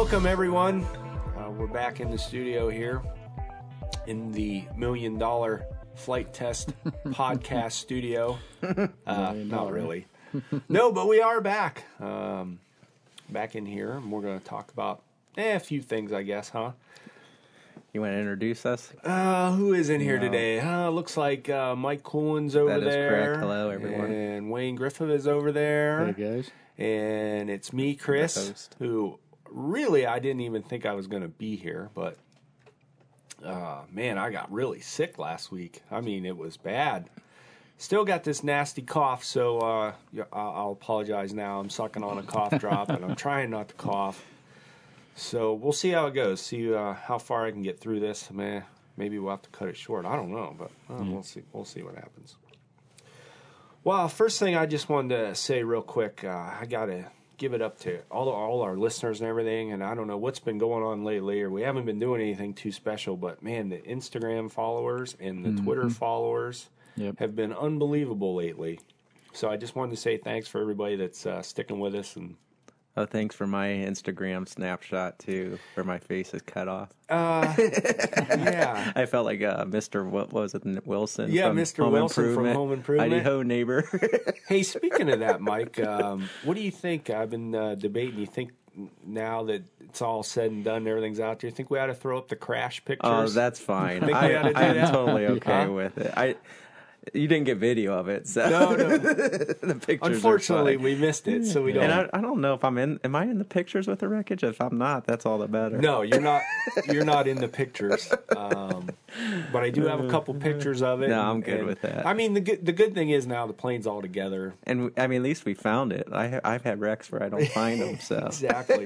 Welcome, everyone. We're back in the studio here in the $1 Million Flight Test podcast studio. Not really. No, but we are back. Back in here, and we're going to talk about a few things, I guess, huh? You want to introduce us? Who is in here today? Looks like Mike Coolin's over there. That is correct. Hello, everyone. And Wayne Griffith is over there. Hey, guys. And it's me, Chris, who really I didn't even think I was going to be here. But, man, I got really sick last week. I mean, it was bad. Still got this nasty cough, so I'll apologize now. I'm sucking on a cough drop, and I'm trying not to cough. So we'll see how it goes. See how far I can get through this. Man, maybe we'll have to cut it short. I don't know, but we'll see. We'll see what happens. Well, first thing I just wanted to say real quick, I got to give it up to all our listeners and everything. And I don't know what's been going on lately, or we haven't been doing anything too special. But man, the Instagram followers and the Twitter followers have been unbelievable lately. So I just wanted to say thanks for everybody that's sticking with us. And oh, thanks for my Instagram snapshot, too, where my face is cut off. Yeah. I felt like Mr. What was it, Wilson? Yeah, from Mr. Home Wilson from Home Improvement. Heidi-ho, neighbor. Hey, speaking of that, Mike, what do you think? I've been debating. You think now that it's all said and done, everything's out there, you think we ought to throw up the crash pictures? Oh, that's fine. Think we ought to do I'm that? totally okay with it. You didn't get video of it, so No. the pictures. Unfortunately, are fine. we missed it, so we don't. And I don't know if I'm in. Am I in the pictures with the wreckage? If I'm not, that's all that matters. No, you're not. You're not in the pictures. But I do have a couple pictures of it. No, I'm good with that. I mean, the good thing is now the plane's all together. And I mean, at least we found it. I've had wrecks where I don't find them. So Exactly.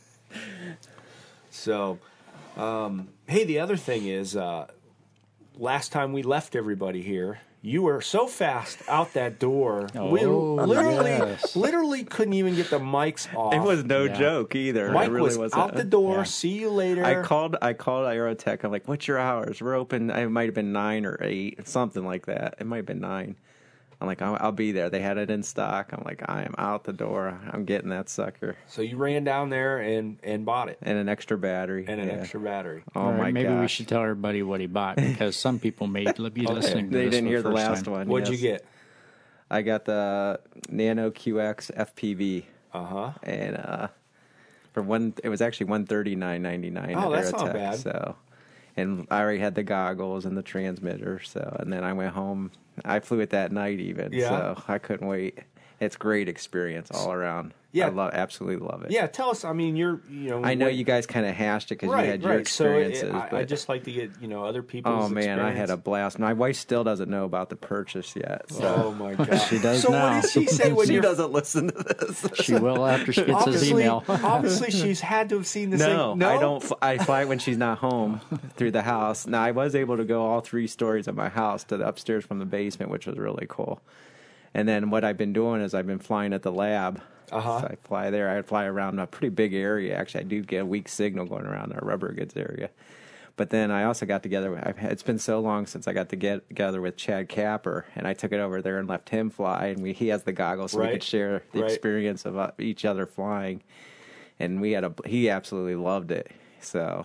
So, hey, the other thing is, last time we left everybody here, you were so fast out that door. We literally couldn't even get the mics off. it was no joke either. Mike it really was wasn't. out the door. See you later. I called Aerotech. I'm like, "What's your hours? We're open." It might have been 9 or 8, something like that. It might have been 9. I'm like, I'll be there. They had it in stock. I'm like, I am out the door. I'm getting that sucker. So you ran down there and bought it. And an extra battery. And an extra battery. Oh, All right, my god. maybe we should tell everybody what he bought, because some people may be listening to They this didn't for hear the first last time. one. What'd you yes. get? I got the Nano QX FPV. Uh-huh. And it was actually $139.99. Oh, at that's not Aerotech, bad. So, and I already had the goggles and the transmitter. So, and then I went home. I flew it that night even. Yeah. So I couldn't wait. It's great experience all around. Yeah. I absolutely love it. Yeah, tell us. I mean, I know you guys kind of hashed it because you had your experiences. So but I just like to get other people's. oh man, I experience. had a blast. My wife still doesn't know about the purchase yet. So. Oh my god, She does so now. what did she say when she you? doesn't listen to this. She will after she gets his email. Obviously, she's had to have seen the No, same. No, I don't. I fly when she's not home through the house. Now, I was able to go all 3 stories of my house to the upstairs from the basement, which was really cool. And then what I've been doing is I've been flying at the lab. Uh-huh. So I fly there. I fly around a pretty big area. Actually, I do get a weak signal going around our rubber goods area. But then I also got together. It's been so long since I got to get together with Chad Capper, and I took it over there and left him fly. And he has the goggles, so we could share the experience of each other flying. And he absolutely loved it. So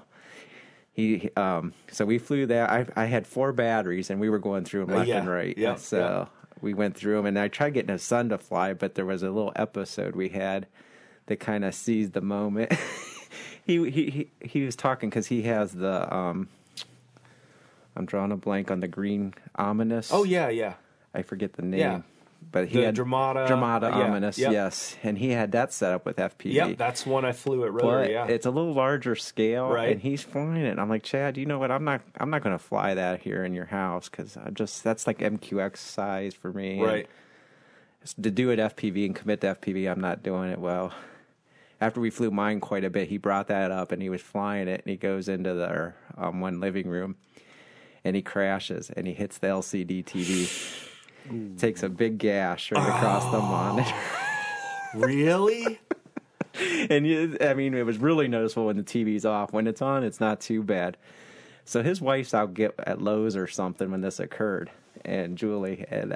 so we flew that. I had 4 batteries, and we were going through them left and right. Yeah, so we went through them, and I tried getting his son to fly, but there was a little episode we had that kind of seized the moment. He was talking because he has the I'm drawing a blank on the green ominous. Oh yeah. I forget the name. Yeah. But he The had Dramata ominous, yep. Yes, and he had that set up with FPV. Yep, that's one I flew at Rotary. But Yeah, it's a little larger scale, Right. and he's flying it. I'm like, Chad, you know what? I'm not going to fly that here in your house because that's like MQX size for me. right. And to do it FPV and commit to FPV, I'm not doing it well. After we flew mine quite a bit, he brought that up and he was flying it, and he goes into their one living room, and he crashes and he hits the LCD TV. Takes a big gash right across the monitor. Really? And it was really noticeable when the TV's off. When it's on, it's not too bad. So his wife's out at Lowe's or something when this occurred, and Julie, and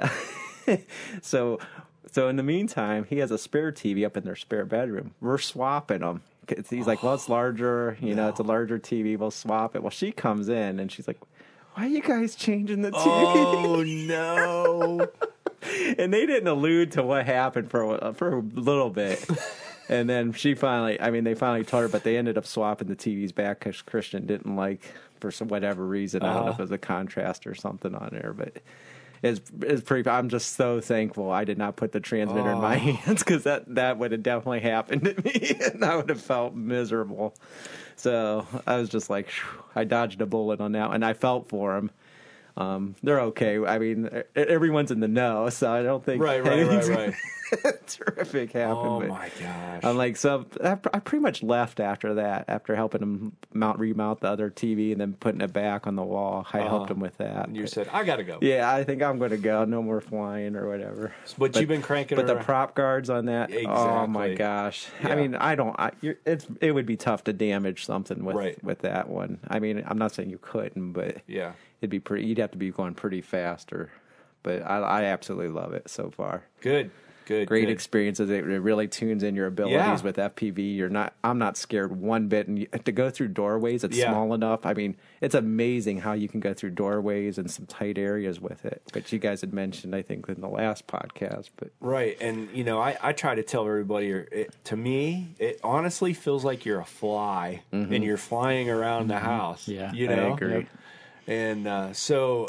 so in the meantime, he has a spare TV up in their spare bedroom. We're swapping them he's like, well, it's larger, it's a larger TV. We'll swap it. Well, she comes in and she's like, why are you guys changing the TV? Oh no! And they didn't allude to what happened for a little bit. And then they finally told her, but they ended up swapping the TVs back because Christian didn't like, for whatever reason, I don't know if it was a contrast or something on there, but it's pretty. I'm just so thankful I did not put the transmitter in my hands, because that would have definitely happened to me, and I would have felt miserable. So I was just like, I dodged a bullet on that, and I felt for him. They're okay. I mean, everyone's in the know, so I don't think Right. terrific happened. Oh but my gosh! I'm like, so I pretty much left after that. After helping him remount the other TV and then putting it back on the wall, I helped him with that. And you said, I gotta go. Yeah, I think I'm going to go. No more flying or whatever. But you've been cranking. But around. the prop guards on that, oh my Exactly. gosh! Yeah. I mean, it would be tough to damage something Right. with that one. I mean, I'm not saying you couldn't, but Yeah. it'd be pretty. You'd have to be going pretty fast, but I absolutely love it so far. Good. Great good. experiences. It really tunes in your abilities Yeah. with FPV. I'm not scared one bit. And to go through doorways, it's small enough. I mean, it's amazing how you can go through doorways and some tight areas with it, which you guys had mentioned, I think, in the last podcast. But Right, and I try to tell everybody. To me, it honestly feels like you're a fly, and you're flying around the house. Yeah, I agree. And so.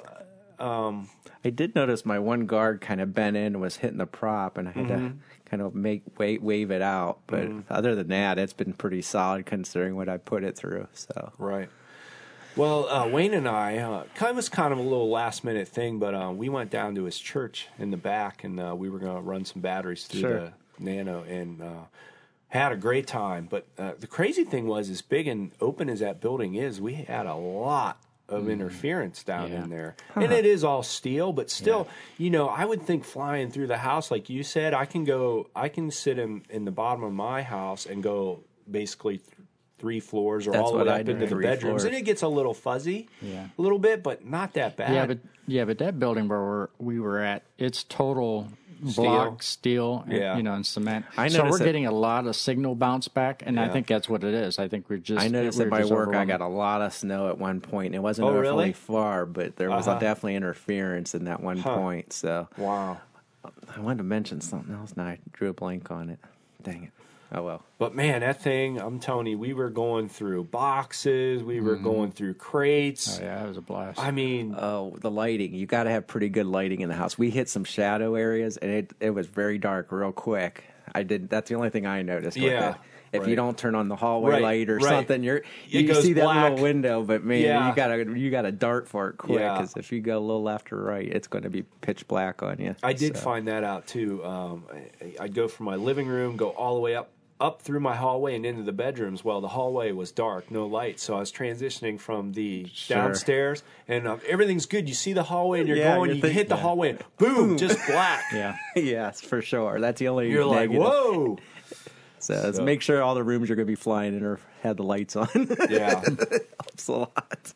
I did notice my one guard kind of bent in and was hitting the prop, and I had to kind of wave it out. But other than that, it's been pretty solid considering what I put it through. So Right. Well, Wayne and I, was kind of a little last minute thing, but we went down to his church in the back, and we were going to run some batteries through Sure. the Nano, and had a great time. But the crazy thing was, as big and open as that building is, we had a lot of interference down in there. And it is all steel, but still, I would think flying through the house, like you said, I can sit in the bottom of my house and go basically 3 floors or That's all the what way I up do, into the 3 bedrooms. floors. And it gets a little fuzzy, Yeah. a little bit, but not that bad. but that building where we were at, it's total block steel, and, and cement. I So noticed we're that- getting a lot of signal bounce back, and I Yeah. think that's what it is. I think I noticed at my just work I overwhelmed. got a lot of snow at one point. It wasn't Oh, awfully really? far, but there was definitely interference in that one point. So Wow. I wanted to mention something else, and I drew a blank on it. Dang it. Oh, well. But man, that thing, I'm telling you, we were going through boxes, we were going through crates. Oh, yeah, it was a blast. I mean, Oh, the lighting. You got to have pretty good lighting in the house. We hit some shadow areas, and it was very dark real quick. That's the only thing I noticed. With Yeah, it. If right. you don't turn on the hallway Right, light or right. something, you goes see that black. little window. But man, Yeah. you gotta dart for it quick, Yeah. because if you go a little left or right, it's going to be pitch black on you. I did So, find that out too. I'd go from my living room, go all the way up through my hallway and into the bedrooms. Well, the hallway was dark, no light, so I was transitioning from the downstairs, and everything's good. You see the hallway, and you're going. You hit the hallway, and boom, just black. yeah. yes, for sure. That's the only You're like, negative. whoa. So make sure all the rooms you're going to be flying in have the lights on. Yeah. Helps a lot.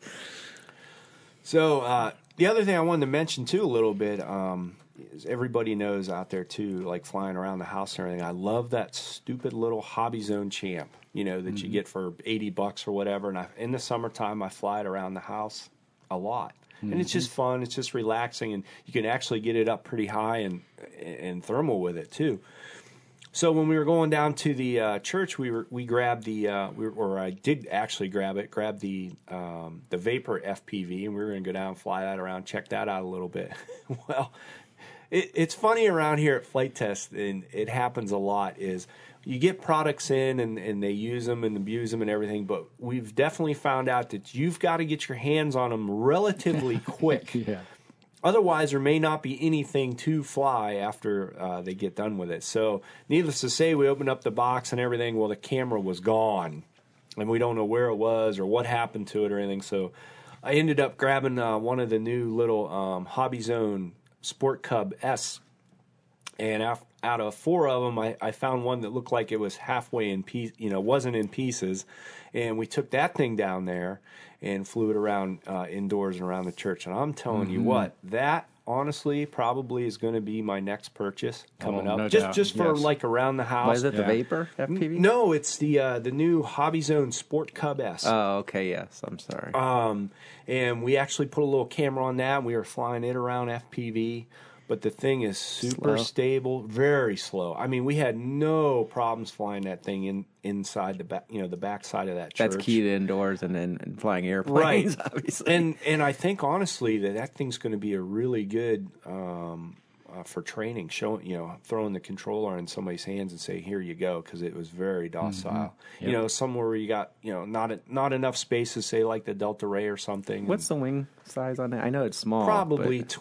So the other thing I wanted to mention too a little bit is everybody knows out there too, like flying around the house and everything. I love that stupid little Hobby Zone Champ, that you get for $80 or whatever. And in the summertime, I fly it around the house a lot, and it's just fun. It's just relaxing, and you can actually get it up pretty high and thermal with it too. So when we were going down to the church, we grabbed I did actually grab the Vapor FPV, and we were going to go down and fly that around, check that out a little bit. Well, it's funny around here at Flight Test, and it happens a lot, is you get products in and they use them and abuse them and everything, but we've definitely found out that you've got to get your hands on them relatively quick. Yeah. Otherwise, there may not be anything to fly after they get done with it. So, needless to say, we opened up the box and everything. Well, the camera was gone, and we don't know where it was or what happened to it or anything. So, I ended up grabbing one of the new little Hobby Zone Sport Cub S, and out of 4 of them, I found one that looked like it was halfway in piece, wasn't in pieces, and we took that thing down there and flew it around indoors and around the church. And I'm telling you what, that honestly probably is going to be my next purchase coming up. No just doubt. just for Yes. like around the house. Why is it the Vapor FPV? No, it's the new Hobby Zone Sport Cub S. Oh, okay. Yes. I'm sorry. And we actually put a little camera on that. We were flying it around FPV, but the thing is super Slow. stable, very slow. I mean, we had no problems flying that thing inside the back, the backside of that church. That's key to indoors and flying airplanes, Right. obviously. And I think honestly that thing's going to be a really good for training, throwing the controller in somebody's hands and say, here you go, because it was very docile. Yep. Somewhere where you got not enough space to say like the Delta Ray or something. What's the wing size on that? I know it's small. Probably but-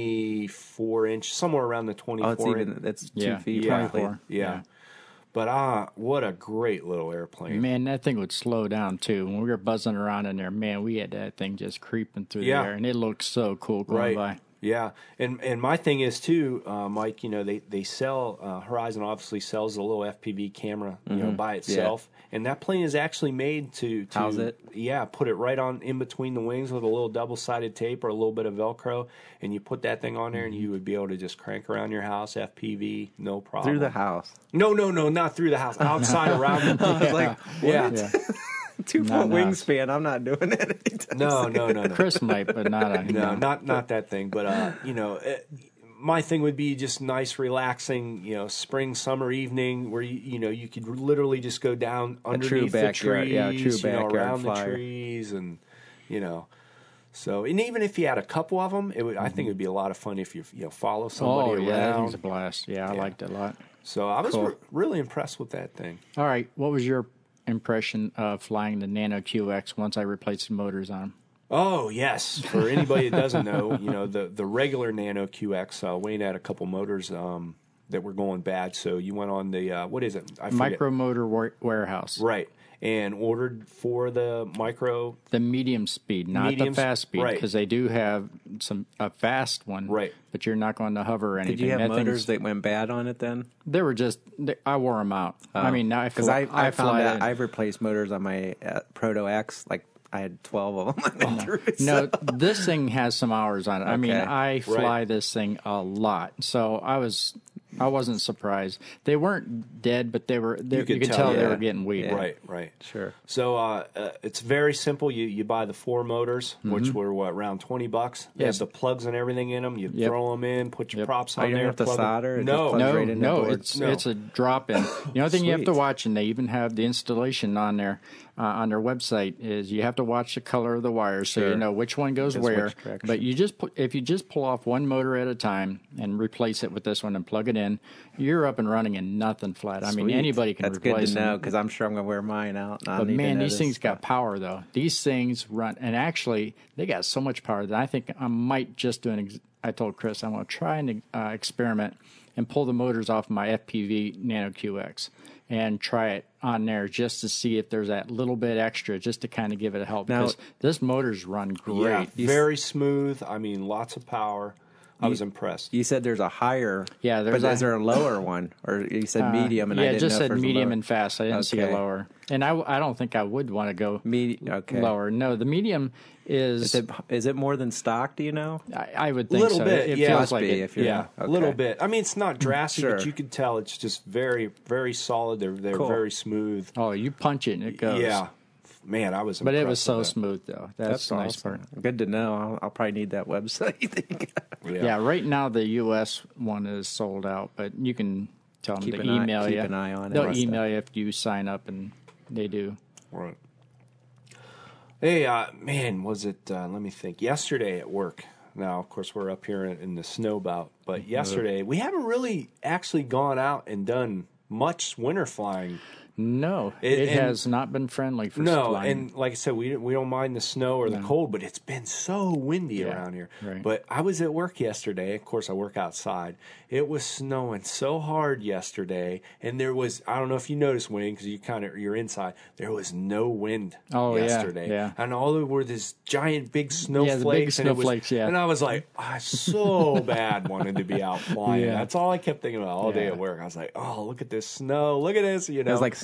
24 inch, somewhere around the 24 Oh, it's inch. even. That's 2 Yeah, feet. Yeah. probably. 24. Yeah. But what a great little airplane. Man, that thing would slow down too. When we were buzzing around in there, man, we had that thing just creeping through Yeah. the air, and it looked so cool going by. Yeah, and my thing is too, Mike. They sell Horizon obviously sells a little FPV camera, by itself, and that plane is actually made to House it? Yeah, put it right on in between the wings with a little double-sided tape or a little bit of Velcro, and you put that thing on there, and you would be able to just crank around your house FPV, no problem. Through the house. No, not through the house, outside around. I was like, Yeah. Yeah. 2 Not foot nice. wingspan. I'm not doing it. No. Chris might, but not I. No, not that thing. But my thing would be just nice, relaxing, spring, summer evening where you could literally just go down underneath the backyard- trees, yeah, true backyard around the flyer. trees, and So, and even if you had a couple of them, I think it would be a lot of fun if you follow somebody Oh yeah, that around. thing's a blast. Yeah, I liked it a lot. So I was Cool. really impressed with that thing. All right, what was your impression of flying the Nano QX once I replaced the motors on them? Oh yes, for anybody that doesn't know, the regular Nano QX, Wayne had a couple motors that were going bad, so you went on the what is it? I forget. Micro Motor Warehouse. Right, and ordered for the micro. The medium speed, not Medium the fast speed, right. because they do have a fast one. Right. But you're not going to hover or anything. Did you have That motors thing's- that went bad on it then? They were just. I wore them out. I mean, Because I found fly that it. I've replaced motors on my Proto X. Like I had 12 of them. I went through it, No, so- this thing has some hours on it. I mean, Okay. I fly Right. this thing a lot, so I wasn't surprised. They weren't dead, but you could tell they yeah. were getting weak. Yeah. Right. Sure. So it's very simple. You buy the 4 motors, which were around $20. They Yes. have the plugs and everything in them. You Yep. throw them in, put your props Oh, on you don't there. have to plug 'em- solder? It just No, plugs No, right in the no, board? it's a drop in. The only thing you have to Sweet. watch, and they even have the installation on their website, is you have to watch the color of the wires so you Sure. know which one goes Goes where. which direction. But if you just pull off one motor at a time and replace it with this one and plug it in, you're up and running and nothing flat. I mean, Sweet. anybody can That's good replace to know them. because I'm sure I'm going to wear mine out. But man, these things got power though. These things run, and actually, they got so much power that I think I might just do I told Chris I'm going to try and experiment and pull the motors off my FPV Nano QX and try it on there just to see if there's that little bit extra, just to kind of give it a help. Now- Because this motor's run great. Yeah, very smooth. I mean, lots of power. I was impressed. You said there's a higher. Yeah, there's but is there a lower one? Or you said medium, and I yeah, it didn't just know if said there's a medium lower. and fast. I didn't see a Okay. lower, and I don't think I would want to go Okay. lower. No, the medium is. Is it more than stock? Do you know? I would A think little so. bit, It yeah. feels Must like be it. if you're- Yeah, a Okay. little bit. I mean, it's not drastic, Sure. but you could tell it's just very, very solid. They're Cool. very smooth. Oh, you punch it and it goes. Yeah, man, I was. But it impressed was so with that. smooth, though. That's the nice awesome. part. Good to know. I'll probably need that website. Yeah, right now the U.S. one is sold out, but you can tell them Keep to an eye- email keep you. an eye on it. They'll Must email you if you sign up, and they do. Right. Hey, man, was it? Let me think. Yesterday at work. Now, of course, we're up here in the snow belt, but yesterday we haven't really actually gone out and done much winter flying. No, And- it has not been friendly for No, flying. and like I said, we don't mind the snow or the cold, but it's been so windy around here. right. But I was at work yesterday. Of course, I work outside. It was snowing so hard yesterday, and there was, I don't know if you noticed, Wayne, because you're inside. There was no wind yesterday. yeah. And all there were this giant big snowflakes. big snowflakes, and I was like, I so bad wanted to be out flying. Yeah. That's all I kept thinking about all day Yeah. at work. I was like, oh, look at this snow. Look at this. It was like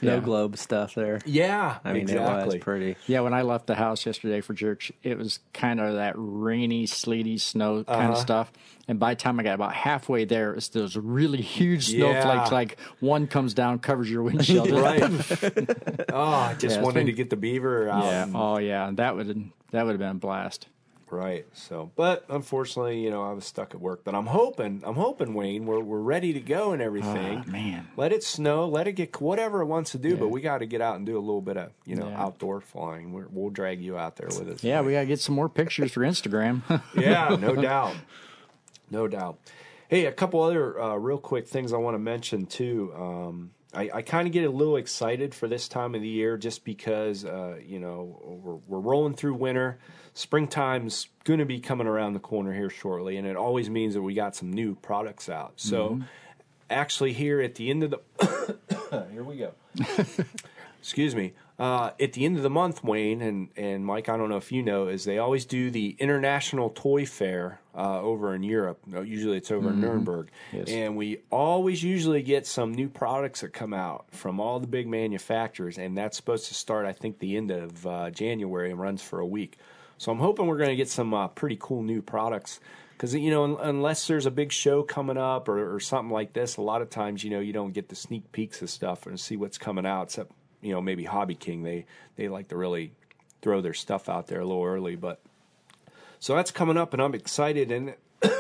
snow globe stuff there. Yeah, I mean, exactly. it was pretty. Yeah, when I left the house yesterday for church, it was kind of that rainy, sleety snow kind of stuff. And by the time I got about halfway there, it's those really huge snowflakes. Like one comes down, covers your windshield. Right. Oh, I just wanted to get the beaver out. Yeah. Oh, yeah. That would have been a blast. Right. So, but unfortunately, I was stuck at work. But I'm hoping, Wayne, we're ready to go and everything. Oh, man. Let it snow, let it get whatever it wants to do. But we got to get out and do a little bit of, outdoor flying. We'll drag you out there with us. Yeah, we got to get some more pictures for Instagram. Yeah, no doubt. No doubt. Hey, a couple other real quick things I want to mention too. I kind of get a little excited for this time of the year just because, we're rolling through winter. Springtime's going to be coming around the corner here shortly, and it always means that we got some new products out. So actually here at the end of the here we go. Excuse me. At the end of the month, Wayne and Mike, I don't know if you know, is they always do the International Toy Fair over in Europe. Usually it's over in Nuremberg. Yes. And we always usually get some new products that come out from all the big manufacturers, and that's supposed to start, I think, the end of January and runs for a week. So I'm hoping we're going to get some pretty cool new products because, unless there's a big show coming up or something like this, a lot of times, you don't get the sneak peeks of stuff and see what's coming out, except, maybe Hobby King. They like to really throw their stuff out there a little early. But so that's coming up, and I'm excited. And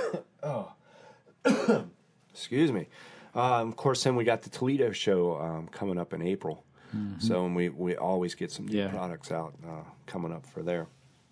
excuse me. Of course, then we got the Toledo show coming up in April. So and we always get some new products out coming up for there.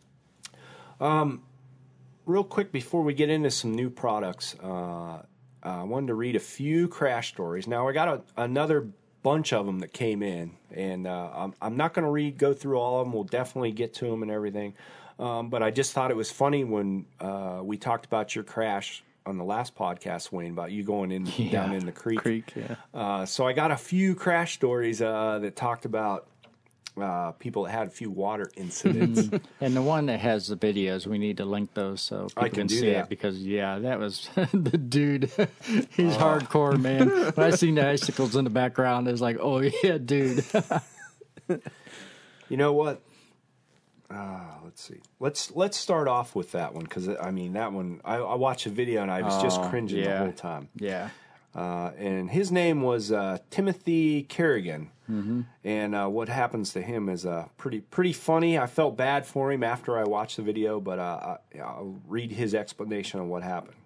Real quick before we get into some new products, I wanted to read a few crash stories. Now I got another bunch of them that came in, and I'm not going to go through all of them. We'll definitely get to them and everything. But I just thought it was funny when we talked about your crash on the last podcast, Wayne, about you going down in the creek. So I got a few crash stories that talked about people that had a few water incidents. And the one that has the videos, we need to link those so people can see it because, that was the dude. He's hardcore, man. When I seen the icicles in the background, it was like, oh, yeah, dude. You know what? Let's see. Let's start off with that one because, that one, I watched the video and I was just cringing the whole time. Yeah. And his name was Timothy Kerrigan. And what happens to him is pretty funny. I felt bad for him after I watched the video, but I'll read his explanation on what happened.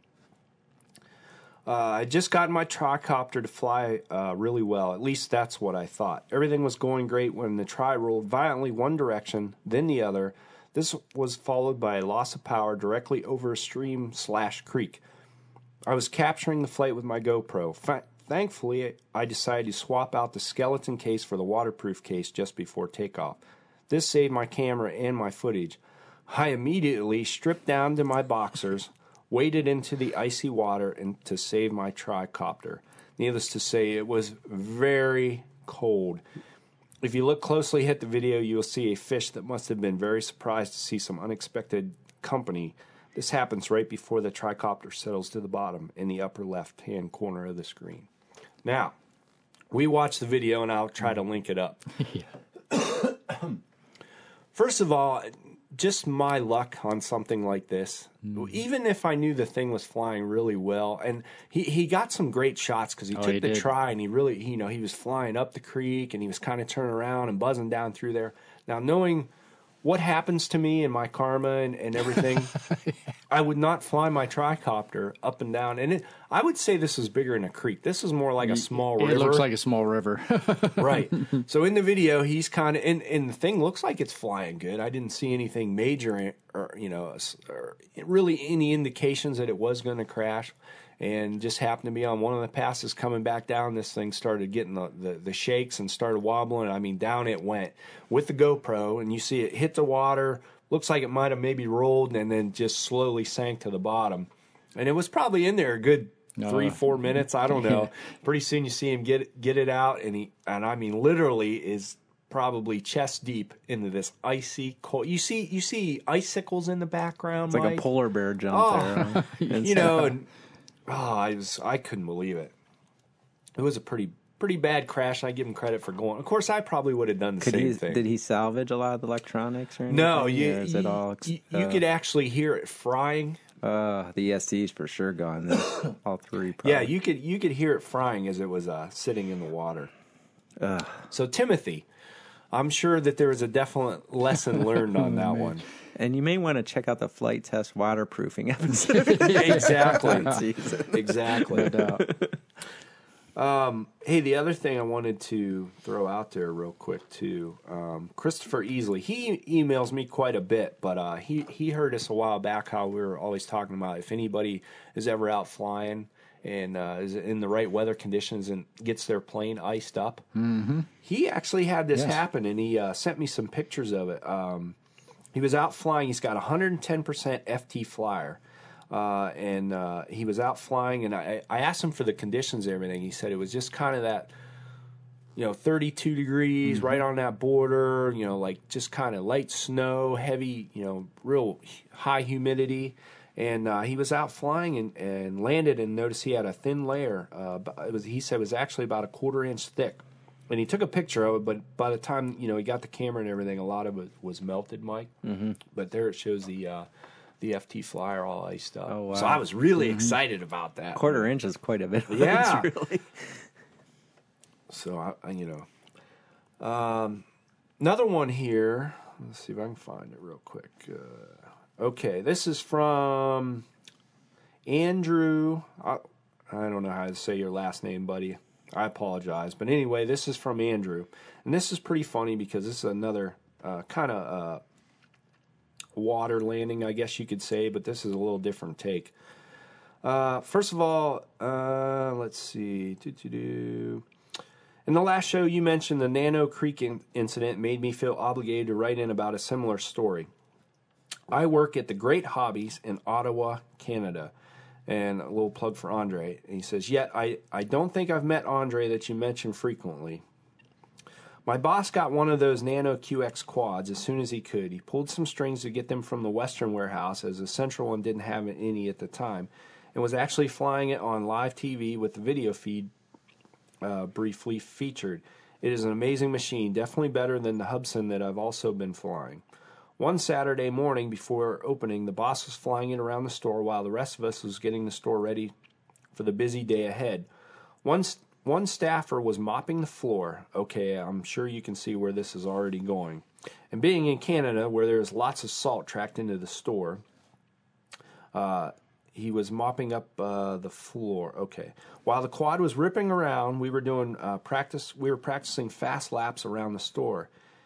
I just got my tricopter to fly really well. At least that's what I thought. Everything was going great when the tri rolled violently one direction, then the other. This was followed by a loss of power directly over a stream/creek. I was capturing the flight with my GoPro. Thankfully, I decided to swap out the skeleton case for the waterproof case just before takeoff. This saved my camera and my footage. I immediately stripped down to my boxers, waded into the icy water and to save my tricopter. Needless to say, it was very cold. If you look closely at the video, you'll see a fish that must have been very surprised to see some unexpected company. This happens right before the tricopter settles to the bottom in the upper left-hand corner of the screen. Now, we watched the video, and I'll try to link it up. First of all, just my luck on something like this. Even if I knew the thing was flying really well, and he got some great shots because he took the try, and he really, he was flying up the creek, and he was kind of turning around and buzzing down through there. Now, knowing what happens to me and my karma and everything, I would not fly my tricopter up and down. And I would say this is bigger than a creek. This is more like a small river. It looks like a small river. Right. So in the video, he's kind of, and the thing looks like it's flying good. I didn't see anything major or really any indications that it was going to crash. And just happened to be on one of the passes coming back down. This thing started getting the shakes and started wobbling. I mean, down it went with the GoPro, and you see it hit the water. Looks like it might have maybe rolled and then just slowly sank to the bottom. And it was probably in there a good 3-4 minutes. I don't know. Pretty soon you see him get it out, and I mean literally is probably chest deep into this icy cold. You see icicles in the background. It's like a polar bear jump there. And I couldn't believe it. It was a pretty pretty bad crash, and I give him credit for going. Of course, I probably would have done the same thing. Did he salvage a lot of the electronics or anything? No, you could actually hear it frying. The ESC's for sure gone. Then. All three. Probably. Yeah, you could hear it frying as it was sitting in the water. So Timothy, I'm sure that there was a definite lesson learned on that one. And you may want to check out the flight test waterproofing episode. Exactly. Exactly. No doubt. Hey, the other thing I wanted to throw out there real quick too, Christopher Easley, he emails me quite a bit, but he heard us a while back how we were always talking about if anybody is ever out flying and is in the right weather conditions and gets their plane iced up. Mm-hmm. He actually had this happen, and he sent me some pictures of it. He was out flying. He's got 110% FT flyer. And he was out flying, and I asked him for the conditions and everything. He said it was just kind of that, 32 degrees, right on that border, like just kind of light snow, heavy, real high humidity. And he was out flying and landed and noticed he had a thin layer. He said it was actually about a 1/4 inch thick. And he took a picture of it, but by the time, he got the camera and everything, a lot of it was melted, Mike. Mm-hmm. But there it shows the FT flyer all iced up. Oh, wow. So I was really excited about that. 1/4 inch is quite a bit. Yeah. Really. So, another one here. Let's see if I can find it real quick. Okay, this is from Andrew. I don't know how to say your last name, buddy. I apologize. But anyway, this is from Andrew. And this is pretty funny because this is another kind of water landing, I guess you could say, but this is a little different take. First of all, let's see. In the last show, you mentioned the Nano Creek incident made me feel obligated to write in about a similar story. I work at the Great Hobbies in Ottawa, Canada. And a little plug for Andre. And he says, yet I don't think I've met Andre that you mention frequently. My boss got one of those Nano QX quads as soon as he could. He pulled some strings to get them from the Western warehouse, as the Central one didn't have any at the time, and was actually flying it on live TV with the video feed briefly featured. It is an amazing machine, definitely better than the Hubsan that I've also been flying. One Saturday morning before opening, the boss was flying it around the store while the rest of us was getting the store ready for the busy day ahead. One staffer was mopping the floor. Okay, I'm sure you can see where this is already going. And being in Canada, where there's lots of salt tracked into the store, he was mopping up the floor. Okay. While the quad was ripping around, we were doing practice. We were practicing fast laps around the store.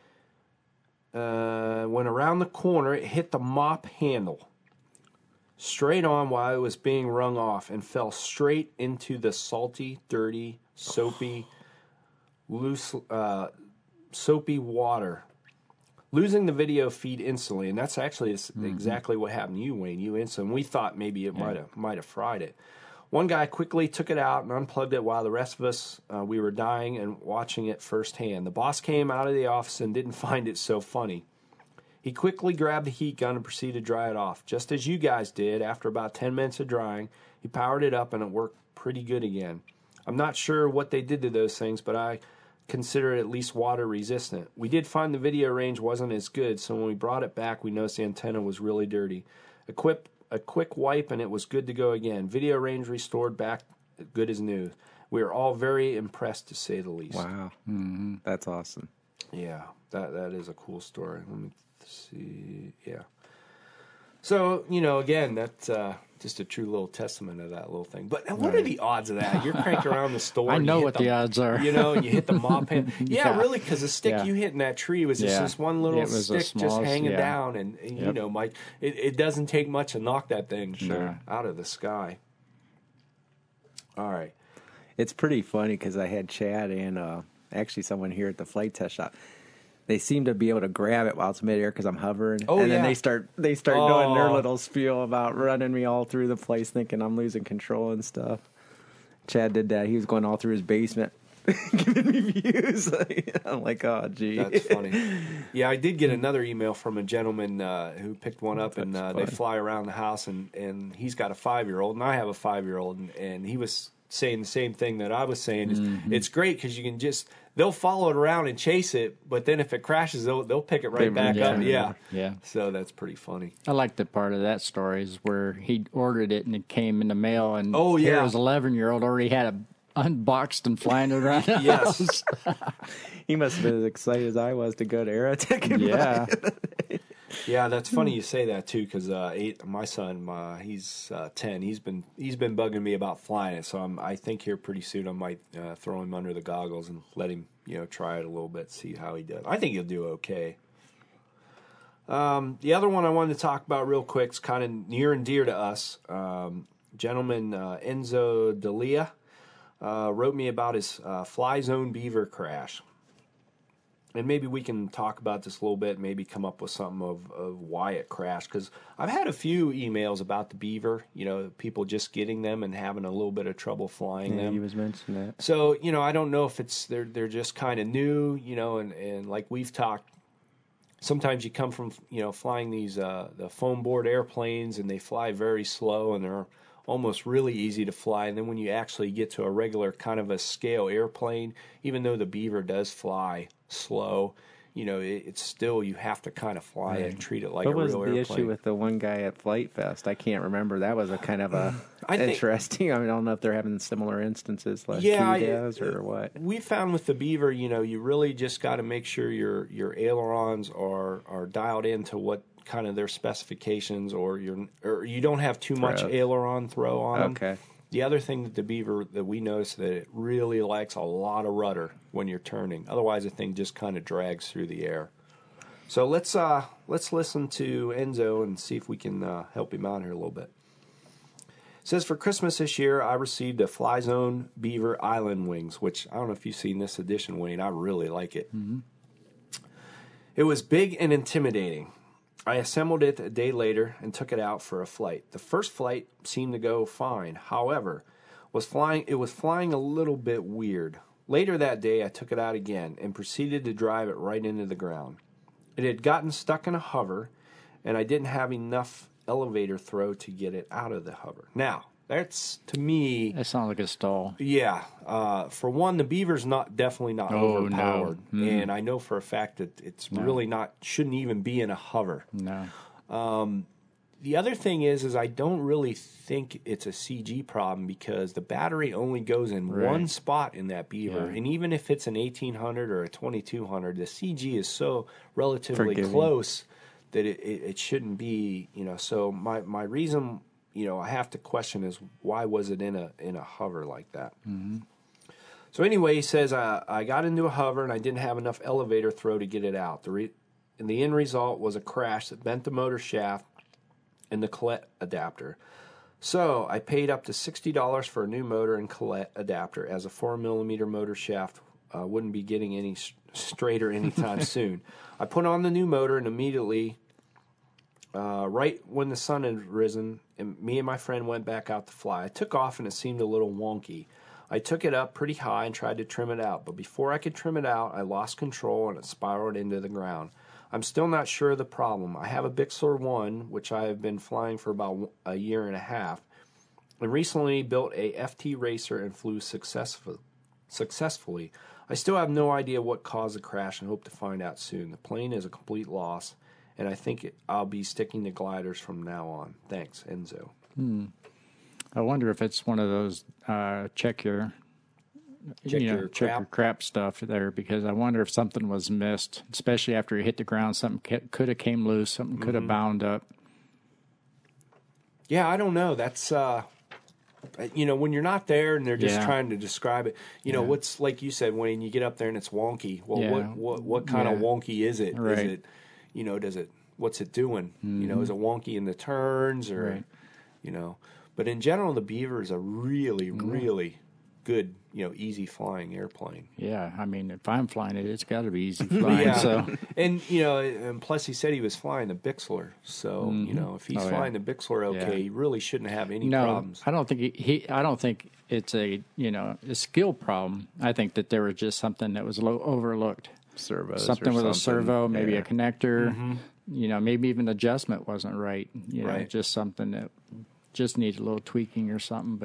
When around the corner, it hit the mop handle straight on while it was being wrung off and fell straight into the salty, dirty, soapy, loose, soapy water, losing the video feed instantly. And that's actually exactly what happened to you, Wayne. You instantly. We thought maybe it might have fried it. One guy quickly took it out and unplugged it while the rest of us, we were dying and watching it firsthand. The boss came out of the office and didn't find it so funny. He quickly grabbed the heat gun and proceeded to dry it off. Just as you guys did, after about 10 minutes of drying, he powered it up and it worked pretty good again. I'm not sure what they did to those things, but I consider it at least water resistant. We did find the video range wasn't as good, so when we brought it back, we noticed the antenna was really dirty. A quick wipe and it was good to go again. Video range restored back good as new. We are all very impressed, to say the least. Wow. Mm-hmm. That's awesome. Yeah, that is a cool story. Let me see. Yeah. So, again, that's just a true little testament of that little thing. But what are the odds of that? You're cranking around the store. I know what the odds are. And you hit the mop hand. Yeah, really, because the stick you hit in that tree was just this one little stick just hanging down. And, Mike, it doesn't take much to knock that thing out of the sky. All right. It's pretty funny because I had Chad and actually someone here at the flight test shop. They seem to be able to grab it while it's midair because I'm hovering. Oh, and then they start doing their little spiel about running me all through the place thinking I'm losing control and stuff. Chad did that. He was going all through his basement giving me views. I'm like, oh, gee. That's funny. Yeah, I did get another email from a gentleman who picked one up, they fly around the house, and he's got a 5-year-old, and I have a 5-year-old, and he was saying the same thing that I was saying. Is it's great because you can they'll follow it around and chase it, but then if it crashes, they'll pick it right back up. Yeah. So that's pretty funny. I like the part of that story is where he ordered it and it came in the mail, and yeah, his 11-year-old already had it unboxed and flying it around. Yes. He must have been as excited as I was to go to Aerotech. Yeah. Yeah, that's funny you say that too, because my son, he's 10. He's been bugging me about flying it, so I think here pretty soon I might throw him under the goggles and let him try it a little bit, see how he does. I think he'll do okay. The other one I wanted to talk about real quick is kind of near and dear to us. Gentleman Enzo Delia wrote me about his Fly Zone Beaver crash. And maybe we can talk about this a little bit, maybe come up with something of why it crashed. Because I've had a few emails about the Beaver, people just getting them and having a little bit of trouble flying them. He was mentioning that. So, I don't know if it's they're just kind of new, and like we've talked, sometimes you come from, flying these the foam board airplanes, and they fly very slow, and they're almost really easy to fly. And then when you actually get to a regular kind of a scale airplane, even though the Beaver does fly slow, it's still, you have to kind of fly it and treat it like a real airplane. What was the issue with the one guy at Flight Fest? I can't remember. That was a kind of interesting. I don't know if they're having similar instances like he does or what. We found with the Beaver, you really just got to make sure your ailerons are dialed into what kind of their specifications, or you don't have too much aileron throw on them. Okay. The other thing that the Beaver that we noticed that it really likes a lot of rudder when you're turning. Otherwise, the thing just kind of drags through the air. So let's listen to Enzo and see if we can help him out here a little bit. It says, for Christmas this year, I received a Fly Zone Beaver Island Wings, which I don't know if you've seen this edition, Wayne. I really like it. Mm-hmm. It was big and intimidating. I assembled it a day later and took it out for a flight. The first flight seemed to go fine. However, it was flying a little bit weird. Later that day, I took it out again and proceeded to drive it right into the ground. It had gotten stuck in a hover, and I didn't have enough elevator throw to get it out of the hover. Now, that's, to me... That sounds like a stall. Yeah. For one, the Beaver's definitely not overpowered. No. And I know for a fact that it's really shouldn't even be in a hover. No. The other thing is I don't really think it's a CG problem, because the battery only goes in one spot in that Beaver. Yeah. And even if it's an 1800 or a 2200, the CG is so relatively close that it shouldn't be, So my reason... I have to question is, why was it in a hover like that? Mm-hmm. So anyway, he says, I got into a hover and I didn't have enough elevator throw to get it out. And the end result was a crash that bent the motor shaft and the Collet adapter. So I paid up to $60 for a new motor and Collet adapter, as a 4mm motor shaft wouldn't be getting any straighter anytime soon. I put on the new motor and immediately... right when the sun had risen, and me and my friend went back out to fly. I took off and it seemed a little wonky. I took it up pretty high and tried to trim it out, but before I could trim it out, I lost control and it spiraled into the ground. I'm still not sure of the problem. I have a Bixler 1, which I have been flying for about a year and a half, and recently built a FT Racer and flew successfully. I still have no idea what caused the crash and hope to find out soon. The plane is a complete loss, and I think I'll be sticking to gliders from now on. Thanks, Enzo. I wonder if it's one of those check your crap stuff there, because I wonder if something was missed, especially after you hit the ground. Something could have came loose. Something could have bound up. Yeah, I don't know. That's when you're not there and they're just trying to describe it. What's, like you said, Wayne, you get up there and it's wonky. Well, what kind of wonky is it? Right. Is it what's it doing? Mm-hmm. Is it wonky in the turns or But in general, the Beaver is a really, really good, easy flying airplane. Yeah, I mean, if I'm flying it, it's got to be easy flying. Yeah. So. And plus he said he was flying the Bixler, so if he's flying the Bixler, he really shouldn't have any problems. I don't think I don't think it's a skill problem. I think that there was just something that was overlooked. Servos, something with a servo, maybe a connector. Mm-hmm. Maybe even adjustment wasn't right. Just something that just needs a little tweaking or something. But, right.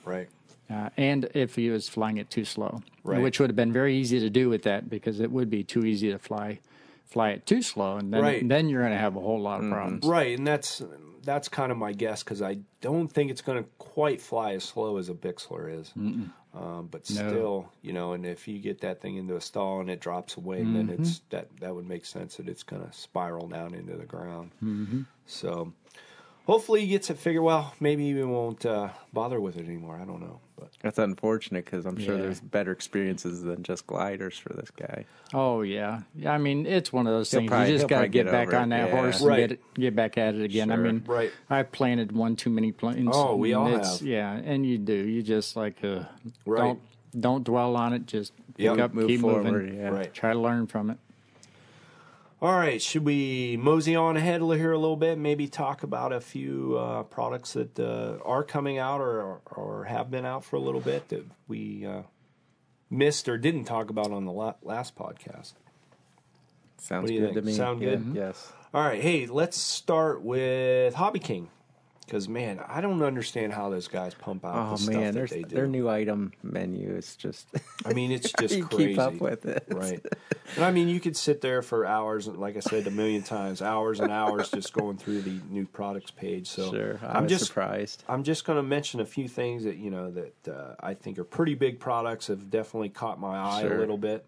Right. And if he was flying it too slow, Right. which would have been very easy to do with that because it would be too easy to fly it too slow, and then Right. then you're going to have a whole lot of problems. Right, and that's kind of my guess because I don't think it's going to quite fly as slow as a Bixler is. But still, and if you get that thing into a stall and it drops away, then it's that would make sense that it's going to spiral down into the ground. So hopefully he gets it figured. Well, maybe he won't bother with it anymore. I don't know, but That's unfortunate because I'm sure Yeah. there's better experiences than just gliders for this guy. Oh yeah. I mean, it's one of those things. probably- You just he'll got to probably get get back over on it, that yeah. horse Right. and get back at it again. I Sure. mean, Right. I planted one too many planes. Oh, we all It's- have. Yeah, and you do. You just like Right. don't dwell on it. Just pick Yep. up, Move keep forward, moving. yeah. Right. Try to learn from it. All right, should we mosey on ahead here a little bit? Maybe talk about a few products that are coming out or have been out for a little bit that we missed or didn't talk about on the last podcast. Sounds What do you good think? to me. Sound Yeah. good? Yes. All right, hey, let's start with Hobby King because man, I don't understand how those guys pump out Oh the stuff man, that they do. their new item menu is just. I mean, it's just you crazy. keep up with it, Right. And I mean, you could sit there for hours, like I said a million times, hours and hours just going through the new products page. So Sure, I'm was just surprised. I'm just going to mention a few things that I think are pretty big products, have definitely caught my eye a Sure. little bit.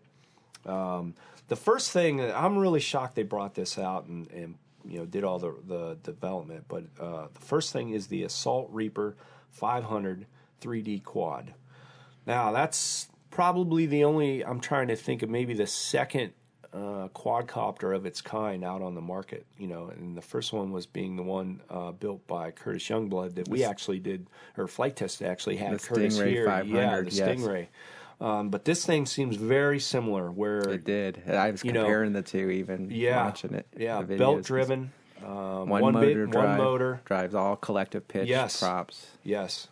The first thing, I'm really shocked they brought this out and did all the development. But the first thing is the Assault Reaper 500 3D quad. Now that's probably the only, I'm trying to think of maybe the second quadcopter of its kind out on the market. And the first one was being the one built by Curtis Youngblood that we actually did, or flight test actually had The Curtis Stingray here. 500, yeah, the yes. Stingray. But this thing seems very similar. Where It did. I was comparing the two, even watching it. yeah, the videos. belt driven, One one motor drive, one motor. drives all collective pitch Yes. props. Yes,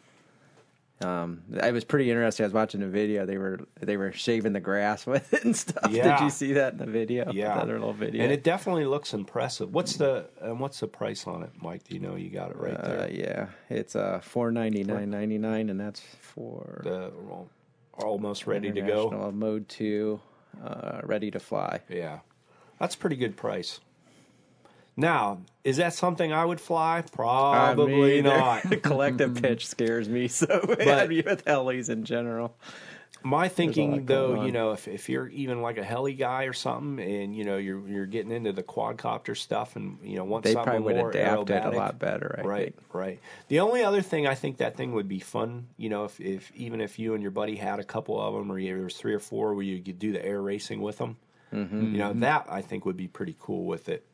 I was pretty interested. I was watching the video. They were shaving the grass with it and stuff. Yeah. Did you see that in the video? yeah, The other little video. and it definitely looks impressive. What's the price on it, Mike? Do you know? You got it right there. Yeah, it's $499.99, and that's for Well, almost ready to go. International Mode 2, ready to fly. Yeah, that's a pretty good price. Now, is that something I would fly? Probably not. Collective pitch scares me so heavy with helis in general. My lot thinking, going though, on. if you're even like a heli guy or something, and you're getting into the quadcopter stuff, and want They something probably would more adapt it a aerobatic. lot better. I Right, think. right. The only other thing I think that thing would be fun, if even if you and your buddy had a couple of them, or there was 3 or 4 where you could do the air racing with them, that I think would be pretty cool with it.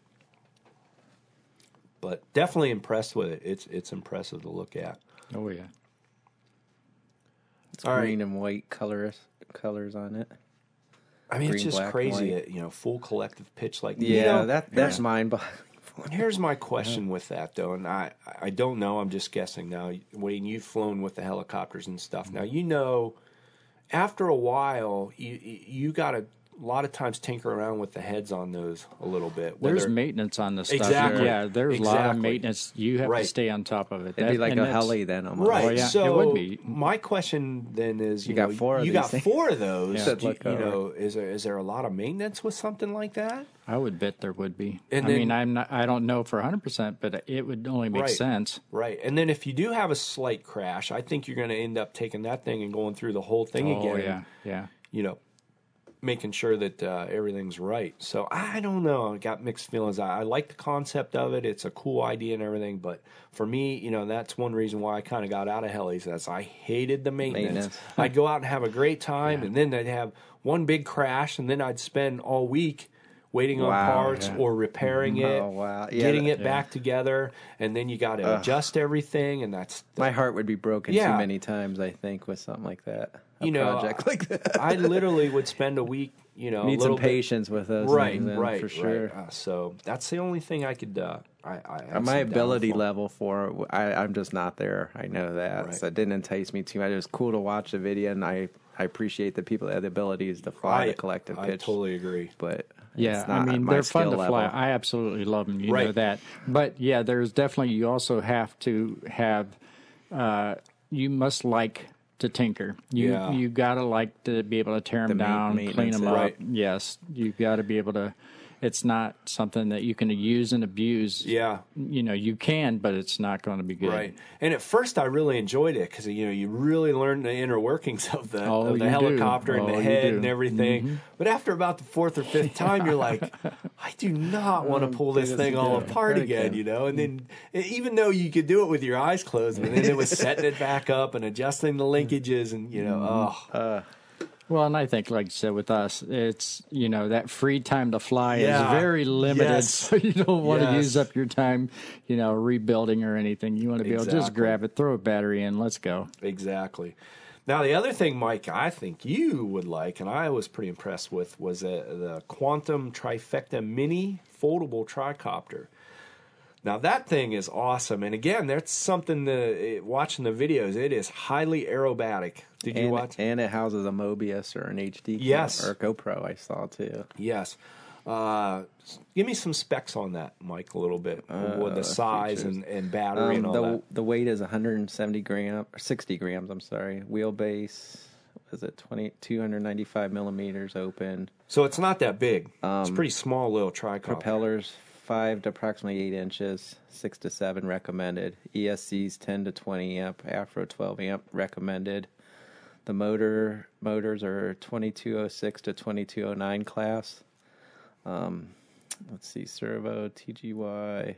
But definitely impressed with it. It's impressive to look at. Oh yeah. It's All right. green and white colors on it. I mean, it's Green, just black, crazy. white. Full collective pitch like Yeah, that's mind-boggling. Here's my question with that, though, and I don't know. I'm just guessing now. Wayne, you've flown with the helicopters and stuff. Now, after a while, you got to a lot of times tinker around with the heads on those a little bit. There's maintenance on the stuff. Exactly. Yeah, there's a lot of Exactly. maintenance. You have Right. to stay on top of it. It'd be like and a that's- heli then almost. Right. Oh, yeah, So it would be. my question then is, You got 4 of you these got things. 4 of those. Yeah. Do you Look over. is there a lot of maintenance with something like that? I would bet there would be. And I mean, then- I don't know for 100%, but it would only make Right. sense. Right. And then if you do have a slight crash, I think you're going to end up taking that thing and going through the whole thing Oh again. yeah, yeah. Making sure that everything's right. So I don't know. I got mixed feelings. I like the concept of it. It's a cool idea and everything. But for me, that's one reason why I kind of got out of helis. That's I hated the maintenance. I'd go out and have a great time, and then I'd have one big crash, and then I'd spend all week waiting on Wow, parts or repairing it, Oh, wow. Yeah, getting it yeah. back together, and then you got to adjust everything, and that's My heart would be broken Yeah. too many times, I think, with something like that. A You know, project like that. I literally would spend a week, a Need little some bit- patience with those Right, things, then, right, for sure. Right. So that's the only thing I could. I have My some ability downfall. level for I'm just not there. I know that, Right. so it didn't entice me too much. It was cool to watch the video, and I appreciate the people that have the abilities to fly the collective I pitch. totally agree. But Yeah, it's not I mean, my they're fun to skill fly. level. I absolutely love them. You Right. know that. But yeah, there's definitely, you also have to have you must like to tinker. You gotta like to be able to tear them down, clean them up. Right. Yes, you got to be able to. It's not something that you can use and abuse. Yeah. You can, but it's not going to be good. Right. And at first I really enjoyed it because, you really learn the inner workings of the helicopter and the head and everything. Mm-hmm. But after about the fourth or fifth time, you're like, I do not want to pull this thing all apart again, And then even though you could do it with your eyes closed, and then it was setting it back up and adjusting the linkages and, Well, and I think, like you said, with us, it's, that free time to fly is very limited. Yes. So you don't want to use up your time, rebuilding or anything. You want to be able to just grab it, throw a battery in, let's go. Exactly. Now, the other thing, Mike, I think you would like, and I was pretty impressed with, was the Quantum Trifecta Mini Foldable Tricopter. Now, that thing is awesome. And again, that's something that, watching the videos, it is highly aerobatic. Did you watch? And it houses a Mobius or an HD or a GoPro, I saw, too. Yes. Give me some specs on that, Mike, a little bit, with the size and battery and all that. The weight is 170 grams, or 60 grams, I'm sorry. Wheelbase, is it 295 millimeters open. So it's not that big. It's a pretty small little tricopter. Propellers, 5 to approximately 8 inches, 6 to 7 recommended. ESC's 10 to 20 amp, Afro 12 amp recommended. The motors are 2206 to 2209 class. Let's see, servo TGY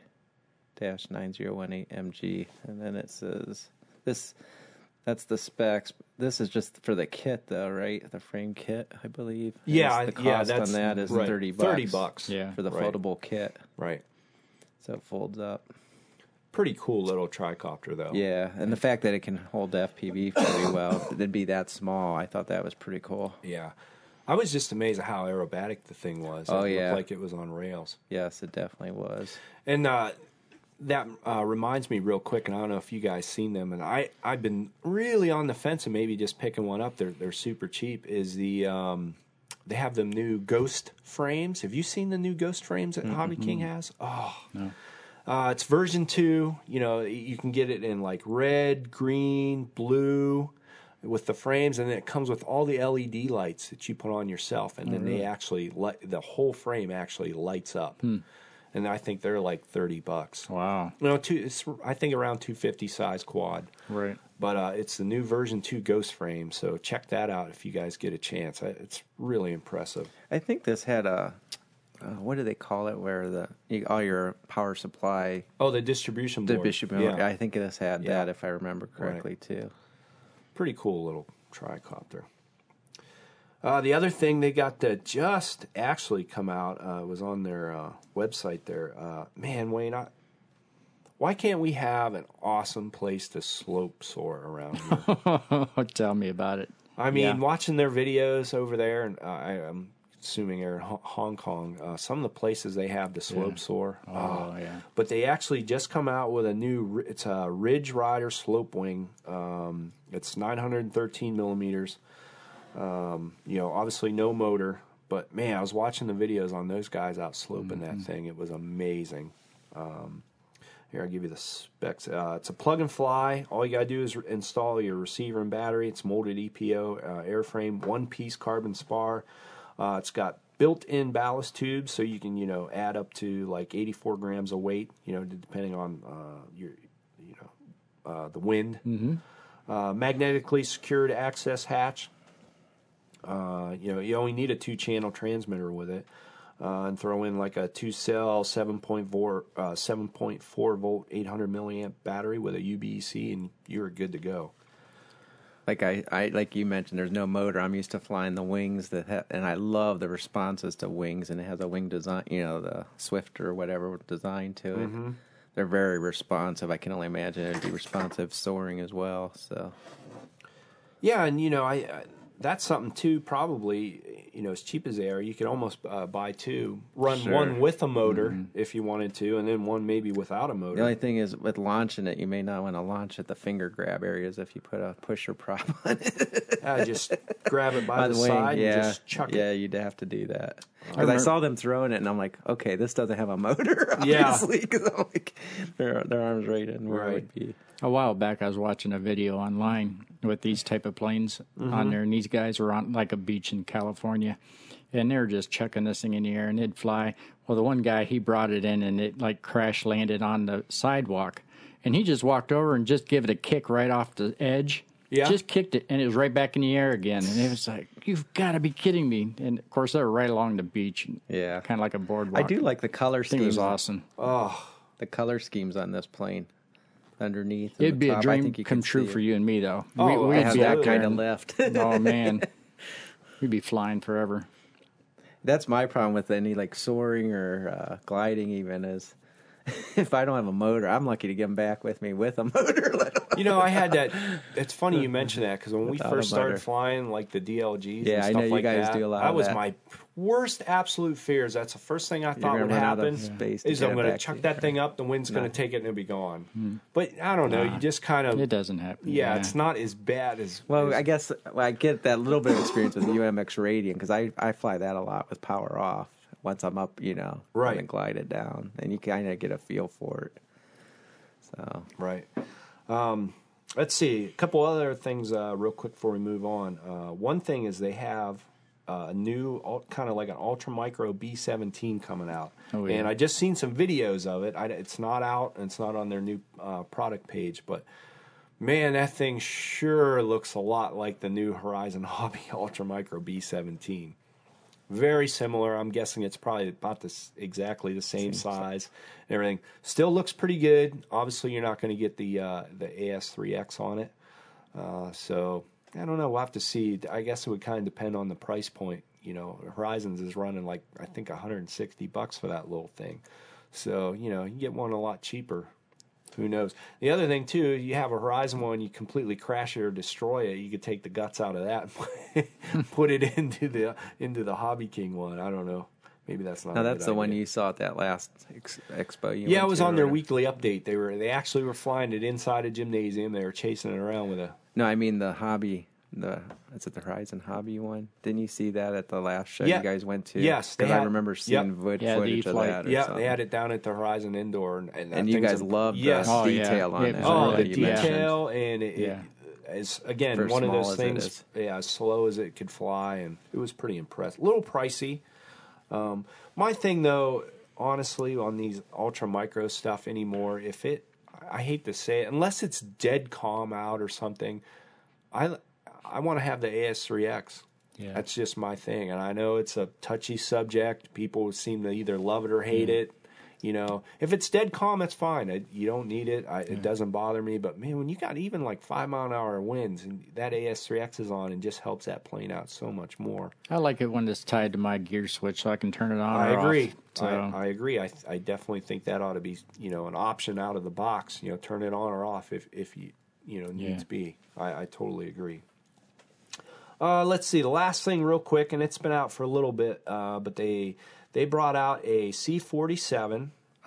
-9018 MG, and then it says this. That's the specs. This is just for the kit, though, right? The frame kit, I believe. Yeah, the cost on that is right. $30. $30, for the foldable kit. Right. So it folds up. Pretty cool little tricopter, though. Yeah, and the fact that it can hold FPV pretty well, it'd be that small. I thought that was pretty cool. Yeah. I was just amazed at how aerobatic the thing was. It looked like it was on rails. Yes, it definitely was. And that reminds me real quick, and I don't know if you guys seen them, and I've been really on the fence and maybe just picking one up. They're super cheap. Is the they have the new Ghost frames. Have you seen the new Ghost frames that Hobby King has? Oh, no. It's version 2. You can get it in like red, green, blue with the frames, and then it comes with all the LED lights that you put on yourself, and then they actually the whole frame actually lights up. And I think they're like $30. Wow. It's I think around 250 size quad. Right. But it's the new version 2 Ghost frame, so check that out if you guys get a chance. It's really impressive. I think this had a what do they call it? Where all your power supply. Oh, the distribution board. Yeah. I think this had that, if I remember correctly, too. Pretty cool little tricopter. The other thing they got that just actually come out was on their website there. Man, Wayne, why can't we have an awesome place to slope soar around here? Tell me about it. I mean, watching their videos over there, and I'm assuming they're in Hong Kong, some of the places they have to slope soar. Yeah. But they actually just come out with it's a Ridge Rider slope wing. It's 913 millimeters. Obviously no motor, but man, I was watching the videos on those guys out sloping that thing. It was amazing. Here, I'll give you the specs. It's a plug and fly. All you gotta do is install your receiver and battery. It's molded EPO airframe, one-piece carbon spar. It's got built-in ballast tubes, so you can, add up to like 84 grams of weight, depending on the wind. Magnetically secured access hatch. You only need a 2-channel transmitter with it, and throw in like a 2-cell 7.4 volt 800 milliamp battery with a UBC, and you're good to go. Like like you mentioned, there's no motor. I'm used to flying the wings and I love the responses to wings, and it has a wing design, the Swifter or whatever design to it. They're very responsive. I can only imagine it'd be responsive soaring as well. So, yeah, and that's something too. Probably, as cheap as they are, you could almost buy two, run Sure. one with a motor if you wanted to, and then one maybe without a The motor. only thing is with launching it, you may not want to launch at the finger grab areas if you put a pusher prop on it. Just grab it by the wing, side and just chuck it. Yeah, you'd have to do that. Because I saw them throwing it, and I'm like, okay, this doesn't have a motor, Yeah. obviously, because I'm like, their arms right in where it would be. A while back, I was watching a video online with these type of planes on there, and these guys were on like a beach in California, and they were just chucking this thing in the air, and it'd fly. Well, the one guy, he brought it in, and it like crash landed on the sidewalk, and he just walked over and just gave it a kick right off the edge. Yeah. Just kicked it, and it was right back in the air again. And it was like, you've got to be kidding me. And, of course, they were right along the beach. Yeah. Kind of like a boardwalk. I do like the color I think it schemes. was awesome. The color schemes on this plane underneath. and It'd the be a top, I dream think you come could true see for it. you and me, though. Oh, We'd Have be that out kind there of and- lift. Oh, man. We'd be flying forever. That's my problem with any like soaring or gliding. Even is if I don't have a motor, I'm lucky to get them back with me with a motor. I had that. It's funny you mention that because when we Without first a motor. started flying, like the DLGs, Yeah, and I stuff know you like guys that, do a lot that of was that. my worst absolute fears. That's the first thing I thought gonna would run out of happen. space to Is get I'm it going to back chuck to that you. thing up, the wind's going to take it, and it'll be gone. But I don't know. You just kind of It doesn't happen. yeah, it's not as bad as Well, as- I guess I get that little bit of experience with the UMX Radiant because I fly that a lot with power off. Once I'm up, Right. and glide it down, and you kind of get a feel for it. So right. Let's see a couple other things real quick before we move on. One thing is they have a new kind of like an Ultra Micro B17 coming out, Oh, yeah. and I just seen some videos of it. It's not out and it's not on their new product page, but man, that thing sure looks a lot like the new Horizon Hobby Ultra Micro B17. Very similar. I'm guessing it's probably about exactly the same size and everything. Still looks pretty good. Obviously, you're not going to get the AS3X on it. So I don't know. We'll have to see. I guess it would kind of depend on the price point. Horizons is running like I think $160 for that little thing. So you can get one a lot cheaper. Who knows? The other thing too, you have a Horizon one, you completely crash it or destroy it. You could take the guts out of that, and put it into the Hobby King one. I don't know. Maybe that's not. now a that's good the one idea. you saw at that last expo. You Yeah, went it was to, on their or- weekly update. They actually were flying it inside a gymnasium. They were chasing it around with a. No, I mean the Hobby. Is it the Horizon Hobby one? Didn't you see that at the last show Yeah. you guys went to? Yes, they because I had- remember seeing yep. Yeah, the footage of E-Flight. that. Or Yeah, something. they had it down at the Horizon Indoor, and that And you thing's guys loved yes. the Oh, yeah. detail on Yeah, it. it was Oh, really the you mentioned. detail and it Yeah. is again For one of small those as it things. is. Yeah, as slow as it could fly, and it was pretty impressive. A little pricey. My thing though, honestly, on these ultra micro stuff anymore, I hate to say it, unless it's dead calm out or something, I want to have the AS3X. Yeah. That's just my thing, and I know it's a touchy subject. People seem to either love it or hate it. If it's dead calm, that's fine. You don't need it. It doesn't bother me. But man, when you got even like 5-mile-an-hour winds and that AS3X is on, it just helps that plane out so much more. I like it when it's tied to my gear switch so I can turn it on I or agree. off. So, I agree. I definitely think that ought to be an option out of the box. Turn it on or off if you needs be. I totally agree. Let's see the last thing real quick, and it's been out for a little bit, but they brought out a C-47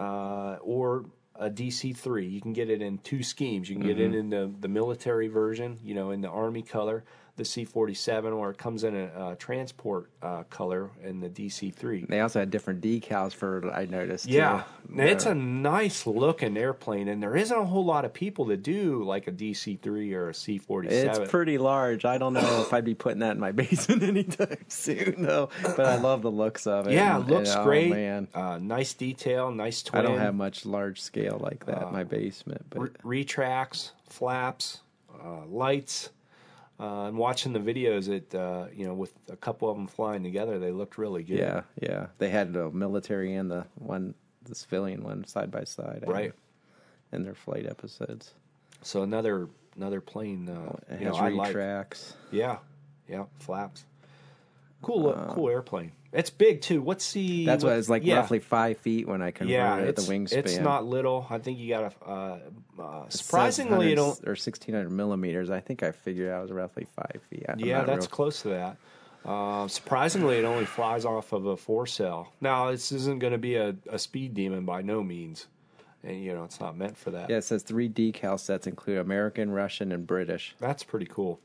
or a DC-3. You can get it in two schemes. You can get it in the military version, in the Army color, the C-47, or it comes in a transport color in the DC-3. They also had different decals for I noticed. Yeah, too. it's a nice looking airplane, and there isn't a whole lot of people that do like a DC-3 or a C-47. It's pretty large. I don't know if I'd be putting that in my basement anytime soon, though. But I love the looks of it. Yeah, it looks oh, great. Man. Nice detail, nice twin. I don't have much large scale like that in my basement, but retracts, flaps, lights. And watching the videos, with a couple of them flying together, they looked really good. yeah, they had the military and the civilian one side by side, Right. in their flight episodes. So another plane. It has I like. retracts. Yeah, flaps. Cool airplane. It's big too. What's the? That's what it's like, yeah. roughly 5 feet when I converted it, the wingspan. It's not little. I think you got to. Surprisingly, it don't. Or 1,600 millimeters. I think I figured out it was roughly 5 feet. Yeah, that's close to that. Surprisingly, it only flies off of a 4-cell. Now, this isn't going to be a speed demon by no means, and it's not meant for that. Yeah, it says 3 decal sets include American, Russian, and British. That's pretty cool.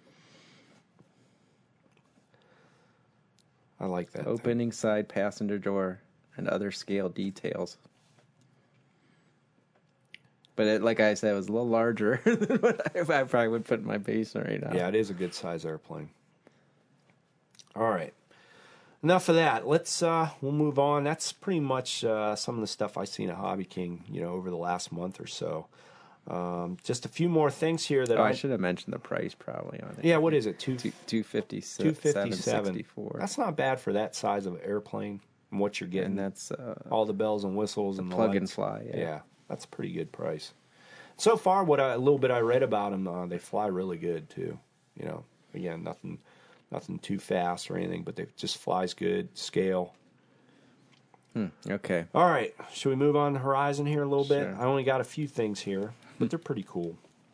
I like that. Opening side passenger door and other scale details. But like I said, it was a little larger than what I probably would put in my basement right now. Yeah, it is a good size airplane. All right. Enough of that. Let's we'll move on. That's pretty much some of the stuff I've seen at Hobby King, over the last month or so. Just a few more things here that I should have mentioned the price probably on it. Yeah, what is it? $257.64. That's not bad for that size of airplane and what you're getting. And that's all the bells and whistles and the plug lights. and fly. Yeah, that's a pretty good price. So far, a little bit I read about them, they fly really good too. Again, nothing too fast or anything, but they just flies good, scale. Okay. All right, should we move on to Horizon here a little bit? Sure. I only got a few things here, but they're pretty cool.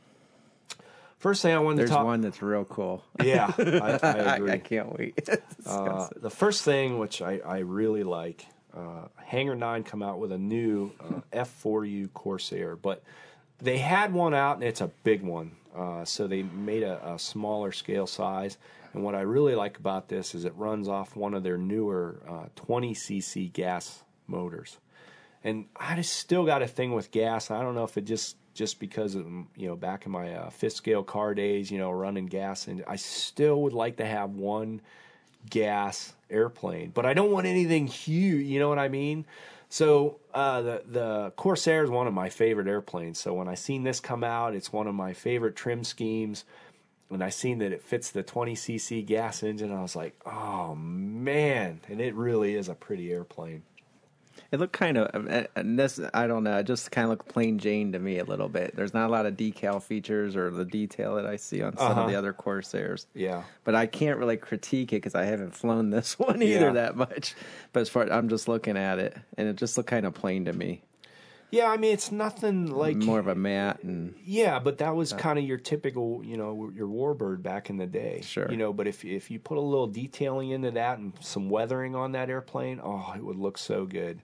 First thing I wanted There's to talk... one that's real cool. Yeah, I agree. I can't wait to discuss it. The first thing, which I really like, Hangar 9 come out with a new F4U Corsair, but they had one out, and it's a big one. So they made a smaller scale size. And what I really like about this is it runs off one of their newer 20cc gas motors. And I just still got a thing with gas. I don't know if it just because of, back in my fifth scale car days, running gas, and I still would like to have one gas airplane, but I don't want anything huge. You know what I mean? So the Corsair is one of my favorite airplanes. So when I seen this come out, it's one of my favorite trim schemes. And I seen that it fits the 20cc gas engine, I was like, oh man! And it really is a pretty airplane. It looked kind of, and this, I don't know, it just kind of looked plain Jane to me a little bit. There's not a lot of decal features or the detail that I see on some of the other Corsairs. Yeah. But I can't really critique it because I haven't flown this one either Yeah. that much. But as far I'm just looking at it, and it just looked kind of plain to me. Yeah, I mean, it's nothing like... More of a matte and... Yeah, but that was kind of your typical, your Warbird back in the day. Sure. But if you put a little detailing into that and some weathering on that airplane, it would look so good.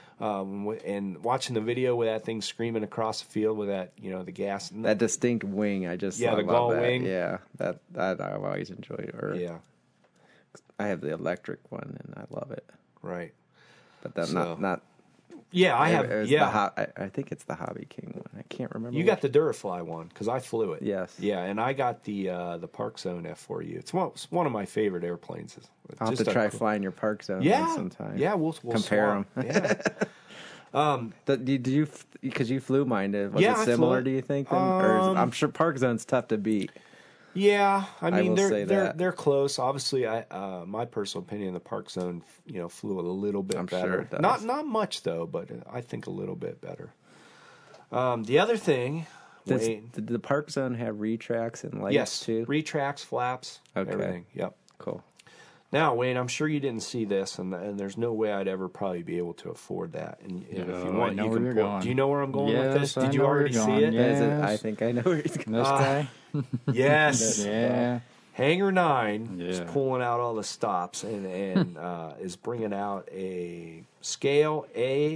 And watching the video with that thing screaming across the field with that, the gas. That distinct wing, I just Yeah, love the gull that. wing. Yeah, that I've always enjoyed. Yeah, I have the electric one, and I love it. right. But that's So- not. Yeah, I have. It was Yeah, I think it's the Hobby King one. I can't remember. you got the Durafly one because I flew it. Yes. Yeah, and I got the Park Zone F4U. It's one of my favorite airplanes. It's I'll have just to try cool- flying your Park Zone Yeah, one sometime. yeah, we'll compare swap. them. Yeah. Did you? Because you flew mine. Was Yeah, it I similar? flew Do it. you think? Then? I'm sure Park Zone's tough to beat. Yeah, I mean will say that. they're close. Obviously, my personal opinion, the Park Zone, flew a little bit I'm better. sure it does. Not much though, but I think a little bit better. The other thing, Wayne, Did the Park Zone have retracts and lights yes, too? retracts, flaps, Okay. everything. Yep. Cool. Now, Wayne, I'm sure you didn't see this, and there's no way I'd ever probably be able to afford that. And if you I want, know you where can you're pull. going. Do you know where I'm going with this? Yes, I Did you know where already you're see going. it? Yeah. I think I know where he's going. This guy? Yes. Yeah. Hangar 9 is Yeah. pulling out all the stops and is bringing out a scale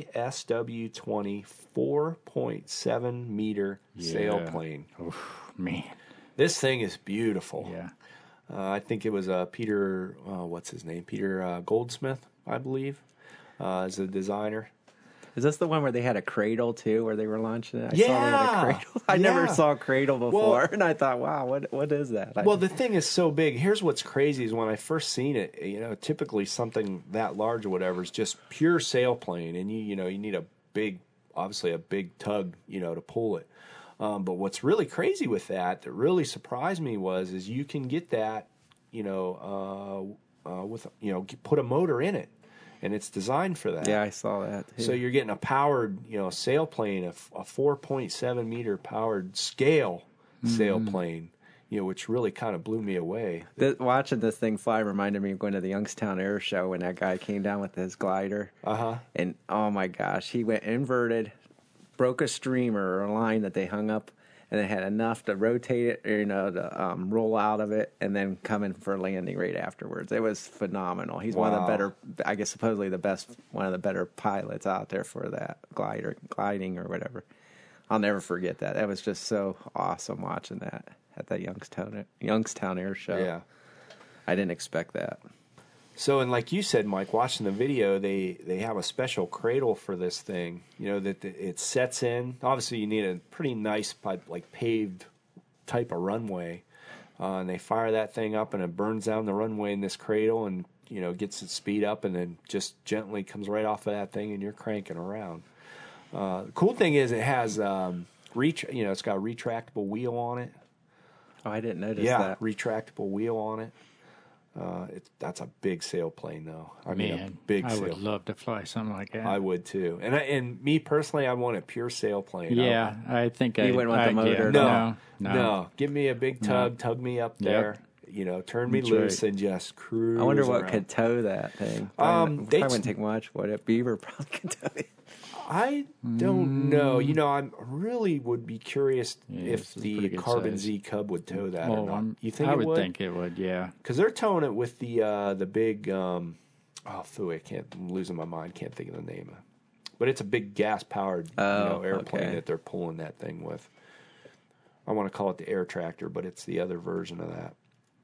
ASW20 4.7 meter sailplane. Man. This thing is beautiful. Yeah. I think it was Peter, what's his name? Peter Goldsmith, I believe, is a designer. Is this the one where they had a cradle too, where they were launching it? I saw they Yeah. had a cradle. I never Yeah. saw a cradle before, Well- and I thought, wow, what is that? Well, the thing is so big. Here's what's crazy is when I first seen it, typically something that large or whatever is just pure sailplane, and you need a big tug, to pull it. But what's really crazy with that really surprised me is you can get that, with put a motor in it, and it's designed for that. yeah, I saw that. Too. So you're getting a powered, sailplane, a 4.7 meter powered scale sailplane, which really kind of blew me away. Watching this thing fly reminded me of going to the Youngstown Air Show when that guy came down with his glider. And oh my gosh, he went inverted, broke a streamer or a line that they hung up, and it had enough to rotate it, to roll out of it, and then come in for a landing right afterwards. It was phenomenal. He's one of the better, I guess supposedly one of the better pilots out there for that gliding or whatever. I'll never forget that. That was just so awesome watching that at that Youngstown Air Show. Yeah. I didn't expect that. So, and like you said, Mike, watching the video, they have a special cradle for this thing, that it sets in. Obviously, you need a pretty nice, like paved type of runway. And they fire that thing up, and it burns down the runway in this cradle and, gets its speed up, and then just gently comes right off of that thing, and you're cranking around. The cool thing is it has, it's got a retractable wheel on it. Oh, I didn't notice that. Yeah, retractable wheel on it. That's a big sailplane, though. I would love to fly something like that. I would too, and me personally, I want a pure sailplane. Yeah, I think you wouldn't want the motor. No. Give me a big tug me up there. Turn me loose and just cruise. I wonder what around. could tow that thing. Probably wouldn't take much. Would it? Beaver probably could tow it. I don't know. I really would be curious if the Carbon Z Cub would tow that or not. You think I it would? I would think it would, yeah. Because they're towing it with the big, I'm losing my mind, can't think of the name. But it's a big gas-powered airplane that they're pulling that thing with. I want to call it the Air Tractor, but it's the other version of that.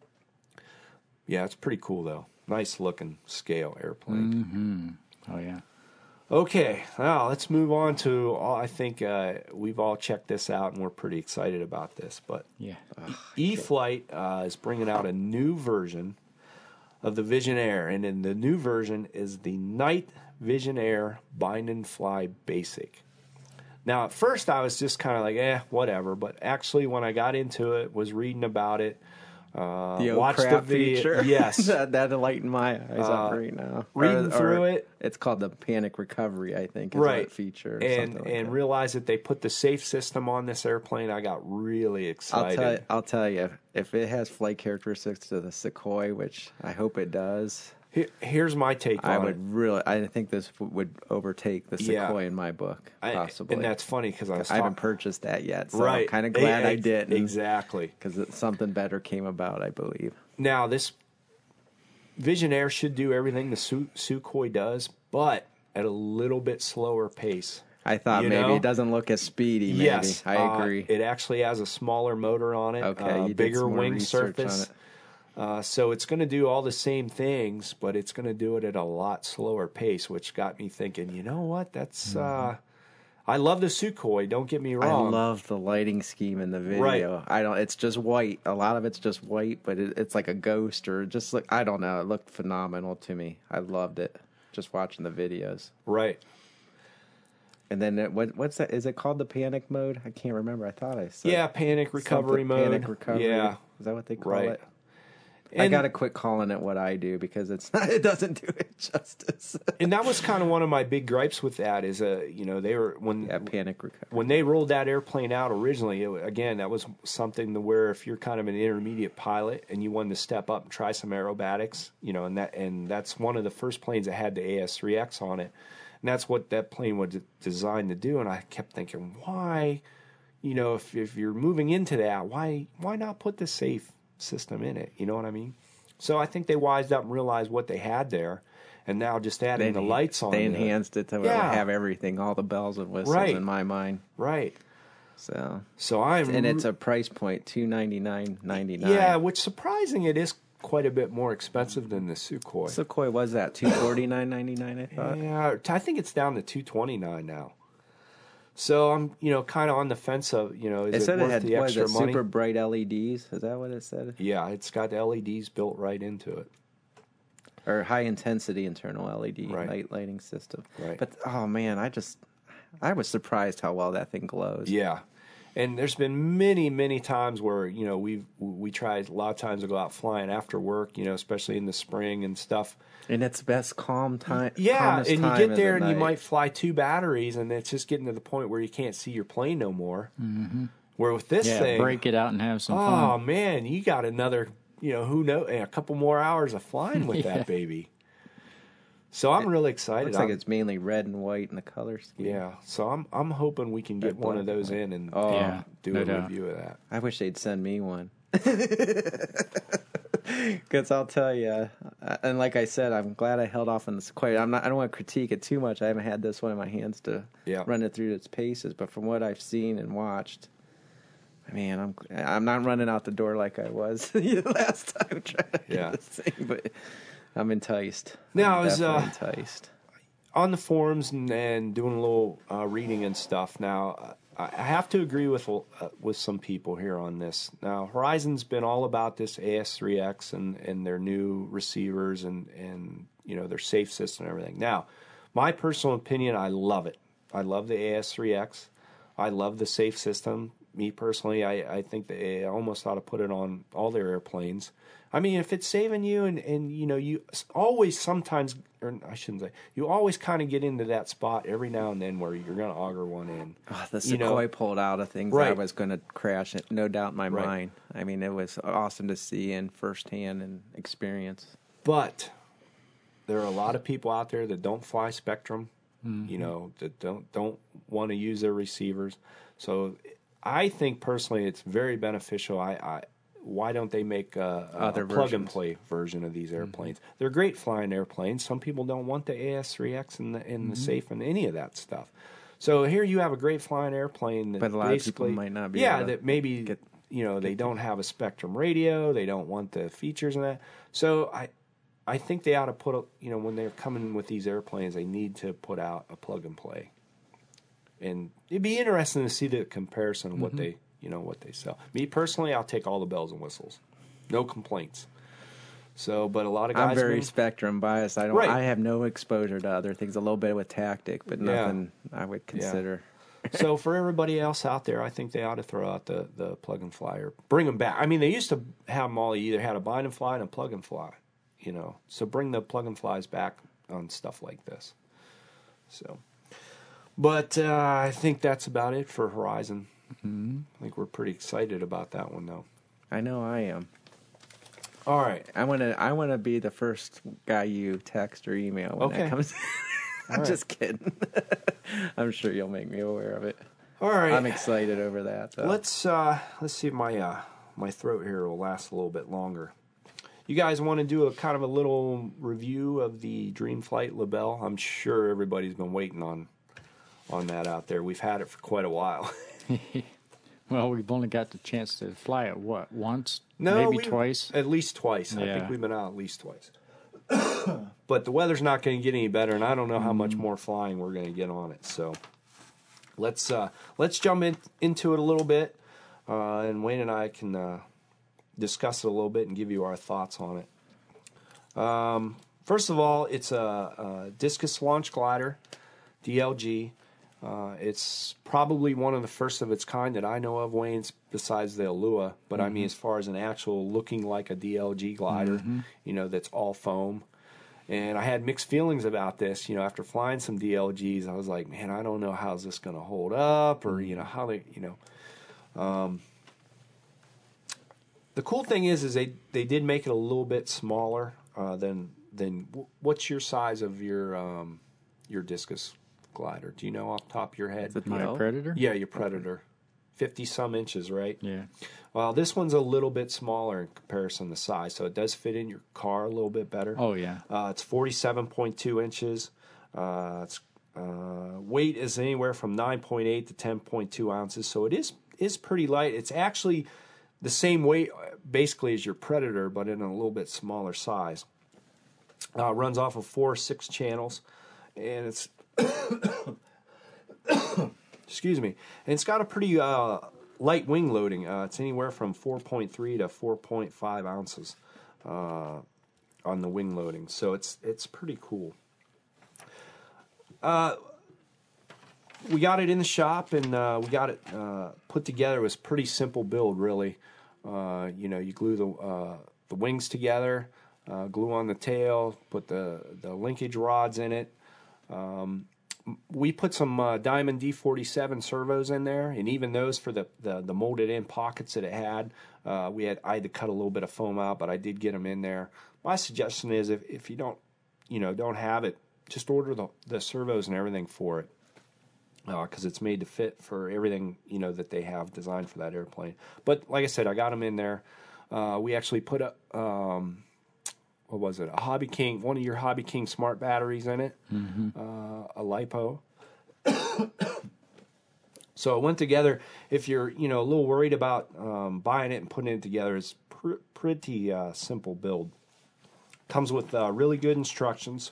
Yeah, it's pretty cool, though. Nice-looking scale airplane. Oh, yeah. Okay, now let's move on to. I think we've all checked this out, and we're pretty excited about this. But E-Flite is bringing out a new version of the Vision Air, and then the new version is the Night Vision Air Bind and Fly Basic. Now, at first, I was just kind of like, whatever. But actually, when I got into it, was reading about it. The watch the video. feature. Yes. that lightened my eyes up right now. Reading through it. It's called the Panic Recovery, I think, is right. that feature. And realized that they put the safe system on this airplane. I got really excited. I'll tell you, if it has flight characteristics to the Sukhoi, which I hope it does. Here's my take on it. I think this would overtake the Sukhoi in my book, possibly. And that's funny because I haven't purchased that yet, so I'm kind of glad I didn't. Exactly. Because something better came about, I believe. Now, this Vision Air should do everything the Sukhoi does, but at a little bit slower pace. I thought maybe it doesn't look as speedy. Maybe. Yes. I agree. It actually has a smaller motor on it, okay, bigger wing surface. So it's going to do all the same things, but it's going to do it at a lot slower pace, which got me thinking, you know what? That's I love the Sukhoi, don't get me wrong. I love the lighting scheme in the video. Right. It's just white. A lot of it's just white, but it's like a ghost or just like, I don't know. It looked phenomenal to me. I loved it just watching the videos. Right. And then what's that? Is it called the panic mode? I can't remember. I thought I said. Yeah, panic recovery mode. Panic recovery. Yeah. Is that what they call it? I got to quit calling it what I do because it doesn't do it justice. And that was kind of one of my big gripes with that is, they were panic recovery. When they rolled that airplane out originally, that was something to where if you're kind of an intermediate pilot and you wanted to step up and try some aerobatics, and that's one of the first planes that had the AS3X on it, and that's what that plane was designed to do. And I kept thinking, why, if you're moving into that, why not put the safe system in it, you know what I mean? So I think they wised up and realized what they had there, and now just adding the lights on. They enhanced it to have everything, all the bells and whistles in my mind. Right. So and it's a price point $299.99. Yeah, which surprising, it is quite a bit more expensive than the Sukhoi. Sukhoi was that $249.99? I thought. Yeah, I think it's down to $229 now. So I'm, kind of on the fence of, is it worth the extra money? Super bright LEDs? Is that what it said? Yeah, it's got LEDs built right into it. Or high intensity internal LED lighting system. Right. But oh man, I was surprised how well that thing glows. Yeah. And there's been many, many times where, we tried a lot of times to go out flying after work, especially in the spring and stuff. And it's best calm time. Yeah, and you get there and you might fly 2 batteries and it's just getting to the point where you can't see your plane no more. Mm-hmm. Where with this thing, break it out and have some oh fun. man, you got another, who knows, a couple more hours of flying with that baby. So I'm really excited. Looks like it's mainly red and white in the color scheme. Yeah, so I'm hoping we can get one of those in and do a review of that. I wish they'd send me one. Because I'll tell you, and like I said, I'm glad I held off on the Sequoia. I don't want to critique it too much. I haven't had this one in my hands to run it through its paces. But from what I've seen and watched, man, I'm not running out the door like I was last time trying to get this thing. But I'm enticed. Now, I was enticed on the forums and doing a little reading and stuff. Now, I have to agree with some people here on this. Now, Horizon's been all about this AS3X and their new receivers and their safe system and everything. Now, my personal opinion, I love it. I love the AS3X. I love the safe system. Me personally, I think they almost ought to put it on all their airplanes. I mean, if it's saving you and you always sometimes, or I shouldn't say, you always kind of get into that spot every now and then where you're going to auger one in. Oh, the Sequoia pulled out of things I was going to crash it, no doubt in my mind. I mean, it was awesome to see in firsthand and experience. But there are a lot of people out there that don't fly Spectrum, that don't want to use their receivers. So I think personally it's very beneficial. Why don't they make a plug-and-play version of these airplanes? They're great flying airplanes. Some people don't want the AS3X and the safe and any of that stuff. So here you have a great flying airplane that but a lot of people might not be that maybe they don't have a Spectrum radio. They don't want the features and that. So I think they ought to put when they're coming with these airplanes, they need to put out a plug-and-play. And it'd be interesting to see the comparison of what they what they sell. Me personally, I'll take all the bells and whistles, no complaints. So, but a lot of guys. I'm very Spectrum biased. I have no exposure to other things. A little bit with Tactic, but nothing I would consider. Yeah. So for everybody else out there, I think they ought to throw out the plug and fly or bring them back. I mean, they used to have them all. You either had a bind and fly and a plug and fly. So bring the plug and flies back on stuff like this. So, but I think that's about it for Horizon. I think we're pretty excited about that one, though. I know I am. All right. I want to be the first guy you text or email when that comes. I'm just kidding. I'm sure you'll make me aware of it. All right. I'm excited over that. Though. Let's see if my throat here will last a little bit longer. You guys want to do a kind of a little review of the Dreamflight LaBelle? I'm sure everybody's been waiting on that out there. We've had it for quite a while. Well, we've only got the chance to fly it, once? No, maybe twice? At least twice. I think we've been out at least twice. But the weather's not going to get any better, and I don't know how much more flying we're going to get on it. So let's jump into it a little bit, and Wayne and I can discuss it a little bit and give you our thoughts on it. First of all, it's a Discus Launch Glider, DLG. It's probably one of the first of its kind that I know of, Wayne's, besides the Alua. But I mean, as far as an actual looking like a DLG glider, that's all foam. And I had mixed feelings about this. After flying some DLGs, I was like, man, I don't know how's this going to hold up, or how they, The cool thing is they did make it a little bit smaller than what's your size of your Discus glider? Do you know off the top of your head? My Predator? Yeah, your Predator. 50-some inches, right? Yeah. Well, this one's a little bit smaller in comparison to size, so it does fit in your car a little bit better. Oh, yeah. It's 47.2 inches. Its weight is anywhere from 9.8 to 10.2 ounces, so it is pretty light. It's actually the same weight, basically, as your Predator, but in a little bit smaller size. Runs off of 4 6 channels, and it's excuse me, and it's got a pretty light wing loading. It's anywhere from 4.3 to 4.5 ounces on the wing loading, so it's pretty cool. We got it in the shop, and we got it put together. It was a pretty simple build, really. You glue the wings together, glue on the tail, put the linkage rods in it, we put some Diamond D47 servos in there, and even those for the molded in pockets that it had, I had to cut a little bit of foam out, but I did get them in there. My suggestion is if you don't have it, just order the servos and everything for it, because it's made to fit for everything that they have designed for that airplane. But like I said, I got them in there. We actually put up what was it? A Hobby King, one of your Hobby King smart batteries in it, a LiPo. So it went together. If you're a little worried about buying it and putting it together, it's pretty simple build. Comes with really good instructions.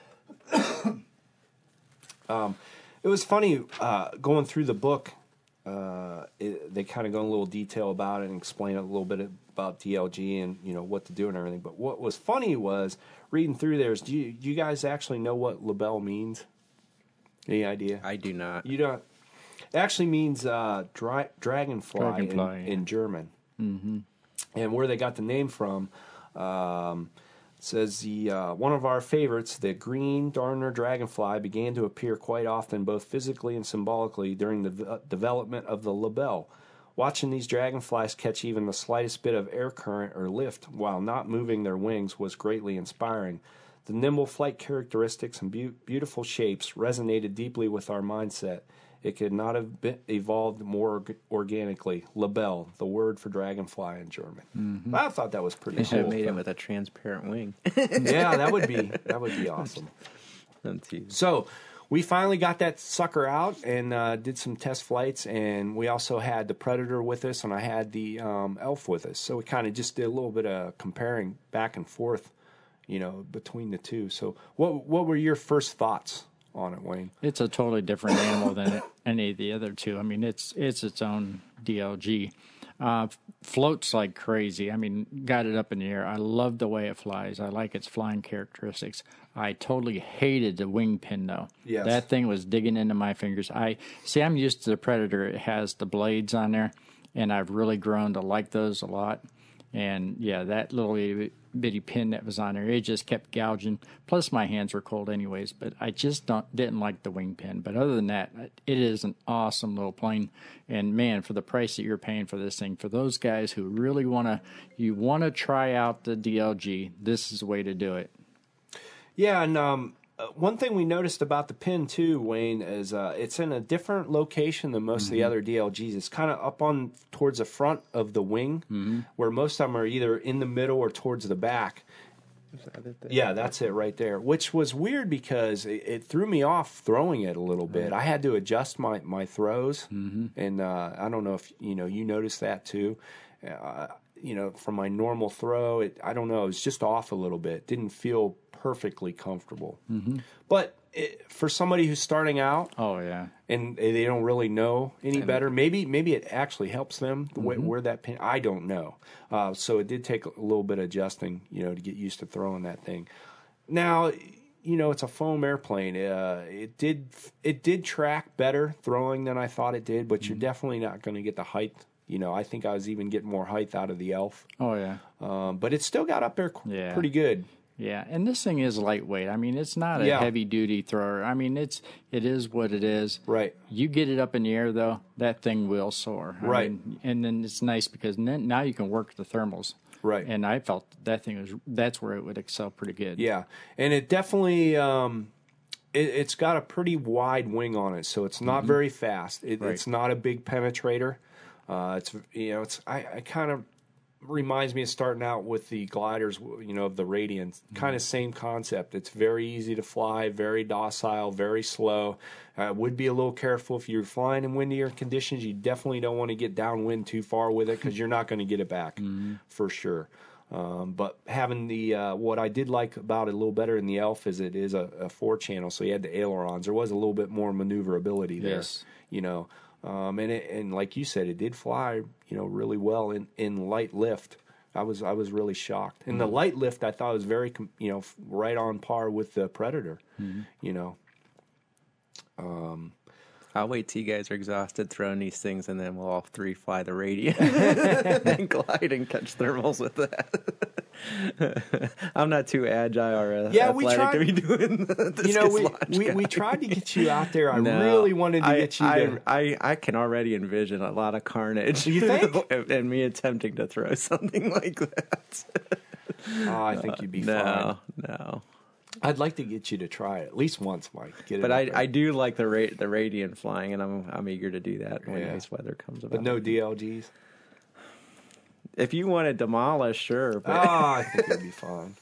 It was funny going through the book. They kind of go in a little detail about it and explain a little bit about DLG and what to do and everything. But what was funny was reading through there is, do you guys actually know what LaBelle means? Any idea? I do not. You don't. It actually means dragonfly in German. Mm-hmm. And where they got the name from, says one of our favorites, the green Darner dragonfly, began to appear quite often, both physically and symbolically, during the development of the LaBelle. Watching these dragonflies catch even the slightest bit of air current or lift while not moving their wings was greatly inspiring. The nimble flight characteristics and beautiful shapes resonated deeply with our mindset. It could not have evolved more organically. LaBelle, the word for dragonfly in German. Mm-hmm. I thought that was pretty cool. They should have made it with a transparent wing. Yeah, that would be awesome. So we finally got that sucker out and did some test flights, and we also had the Predator with us, and I had the Elf with us. So we kind of just did a little bit of comparing back and forth, between the two. So what were your first thoughts on it, Wayne? It's a totally different animal than any of the other two. I mean, it's its own DLG. Floats like crazy. I mean, got it up in the air. I love the way it flies. I like its flying characteristics. I totally hated the wing pin, though. Yes. That thing was digging into my fingers. I'm used to the Predator. It has the blades on there, and I've really grown to like those a lot. And, yeah, that little bitty pin that was on there, it just kept gouging. Plus, my hands were cold anyways, but I just didn't like the wing pin. But other than that, it is an awesome little plane. And, man, for the price that you're paying for this thing, for those guys who really want to try out the DLG, this is the way to do it. Yeah, and one thing we noticed about the pin, too, Wayne, is it's in a different location than most of the other DLGs. It's kind of up on towards the front of the wing, where most of them are either in the middle or towards the back. Is that it there? Yeah, that's it right there, which was weird because it threw me off throwing it a little bit. I had to adjust my throws, and I don't know if you noticed that, too. From my normal throw, I don't know, it was just off a little bit. Didn't feel perfectly comfortable. But for somebody who's starting out, oh yeah, and they don't really know any better, maybe it actually helps them where that pin. I don't know. So it did take a little bit of adjusting, to get used to throwing that thing. Now, it's a foam airplane. It did track better throwing than I thought it did, but you're definitely not going to get the height. I think I was even getting more height out of the Elf. Oh yeah. But it still got up there pretty good. Yeah, and this thing is lightweight. I mean, it's not a heavy-duty thrower. I mean, it is what it is. Right. You get it up in the air, though, that thing will soar. I mean, and then it's nice because now you can work the thermals. Right. And I felt that's where it would excel pretty good. Yeah, and it definitely it's got a pretty wide wing on it, so it's not very fast. It's not a big penetrator. I kind of reminds me of starting out with the gliders, of the Radiant. Kind of same concept. It's very easy to fly, very docile, very slow. Would be a little careful if you're flying in windier conditions. You definitely don't want to get downwind too far with it because you're not going to get it back for sure. But having the what I did like about it a little better in the Elf is it is a 4-channel, so you had the ailerons. There was a little bit more maneuverability there. Yes. And like you said, it did fly, really well in light lift. I was really shocked. And the light lift I thought was very, right on par with the Predator. I'll wait till you guys are exhausted throwing these things, and then we'll all three fly the Radiant and glide and catch thermals with that. I'm not too agile or we athletic tried, to be doing the you know, launch we tried to get you out there. I No, really wanted to get you to. I can already envision a lot of carnage. You think? And me attempting to throw something like that. Oh, I think you'd be fine. No. I'd like to get you to try it at least once, Mike. Get it But up there. I do like the radiant flying, and I'm eager to do that when Yeah. nice weather comes about. But no DLGs. If you want to demolish, sure. But I think it'd be fine.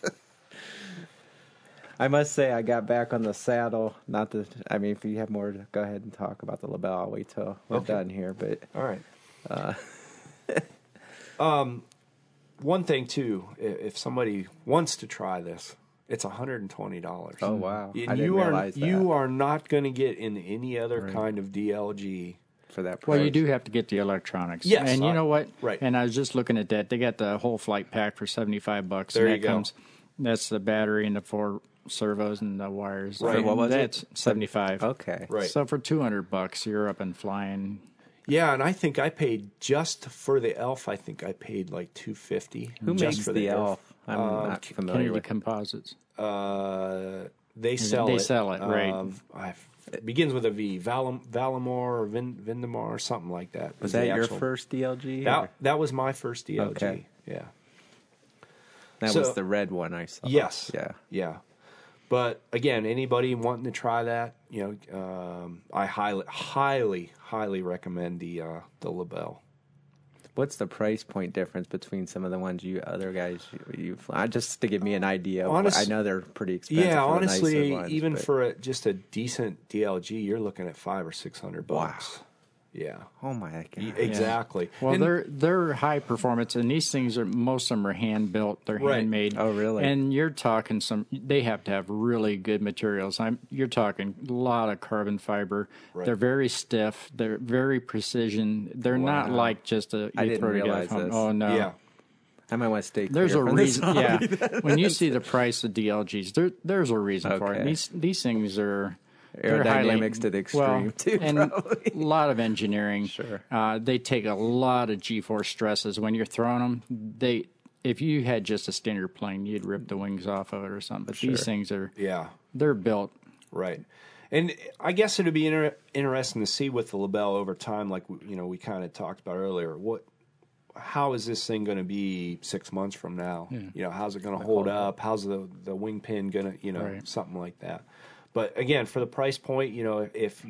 I must say, I got back on the saddle. Not the. I mean, if you have more, go ahead and talk about the LaBelle. I'll wait till we're Okay. done here. But All right. One thing too, if somebody wants to try this, it's $120. oh wow, And I didn't realize that you are not going to get in any other kind of DLG. for that price. Well, you do have to get the electronics. Yes, and you know what? right. And I was just looking at that. They got the whole flight pack for $75. There and you that go. That's the battery and the 4 servos and the wires. Right. And What was it? that's $75. Okay. Right. So for $200, you're up and flying. Yeah, and I think I paid just for the Elf. I think I paid like $250. Who just makes for the elf? I'm not familiar Kennedy with. Composites. They sell They it. sell it, right. It begins with a V. Valamor or Vindemar or something like that. Was is that the your actual- first DLG? or- That was my first DLG. Okay. Yeah. That so- was the red one I saw. Yes. Yeah. Yeah. But again, anybody wanting to try that, I highly recommend the LaBelle. What's the price point difference between some of the ones you other guys you fly? Just to give me an idea. I know they're pretty expensive. Yeah, for the honestly, nicer ones, even but- for just a decent DLG, you're looking at $500 or $600. Wow. Yeah. oh my god, Exactly. Well, And- they're high performance, and these things are most of them are hand built. They're Right. handmade. Oh, really? And you're talking they have to have really good materials. You're talking a lot of carbon fiber. Right. They're very stiff. They're very precision. They're not Wow. like just a. I you didn't throw together realize from- this. Oh no. Yeah. I might want to stay. There's clear a from this reason. hobby. Yeah. When you see the price of DLGs, there's a reason for it. Okay. These things are. They're Aerodynamics to the extreme, too, and probably. a lot of engineering. Sure. They take a lot of G-force stresses when you're throwing them. If you had just a standard plane, you'd rip the wings off of it or something. But these things they're built. Right. And I guess it'd be interesting to see with the LaBelle over time, like we kind of talked about earlier. How is this thing going to be 6 months from now? Yeah. How's it going to hold up? How's the wing pin going to, Right. something like that. But again, for the price point, if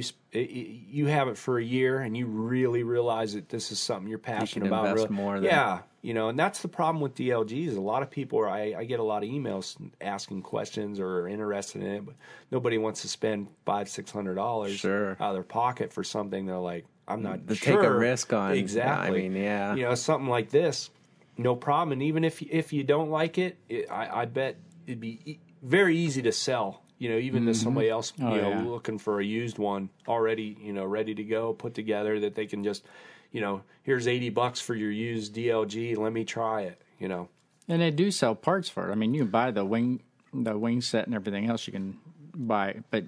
you have it for a year and you really realize that this is something you're passionate about, invest more than- yeah, and that's the problem with DLGs. A lot of people I get a lot of emails asking questions or are interested in it, but nobody wants to spend $500-$600 Sure. out of their pocket for something. They're like, I'm not To sure. take a risk on. Exactly. I mean, yeah. Something like this, no problem. And even if you don't like it, I bet it'd be very easy to sell. Even to somebody else, yeah. looking for a used one already, ready to go, put together, that they can just, here's $80 for your used DLG. Let me try it. And they do sell parts for it. I mean, you can buy the wing set and everything else you can buy. But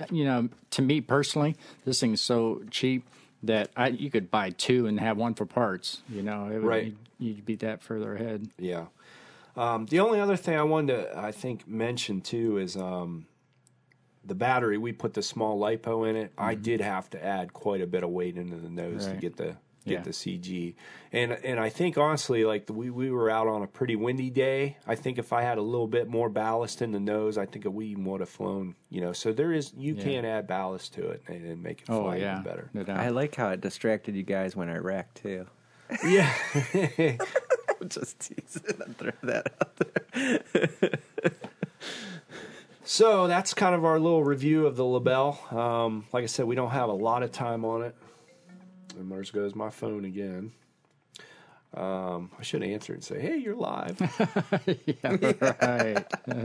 to me personally, this thing's so cheap that you could buy 2 and have 1 for parts. Right. You'd be that further ahead. Yeah. The only other thing I wanted to, I think, mention too is the battery. We put the small LiPo in it. I did have to add quite a bit of weight into the nose to Right. get the Yeah. CG. And I think honestly, like we were out on a pretty windy day. I think if I had a little bit more ballast in the nose, I think we even would have flown. So you can add ballast to it and make it fly even better. No doubt. I like how it distracted you guys when I wrecked too. Yeah. Just teasing. I'll throw that out there. So that's kind of our little review of the LaBelle. Like I said, we don't have a lot of time on it. And there goes my phone again. I should answer and say, "Hey, you're live." Right.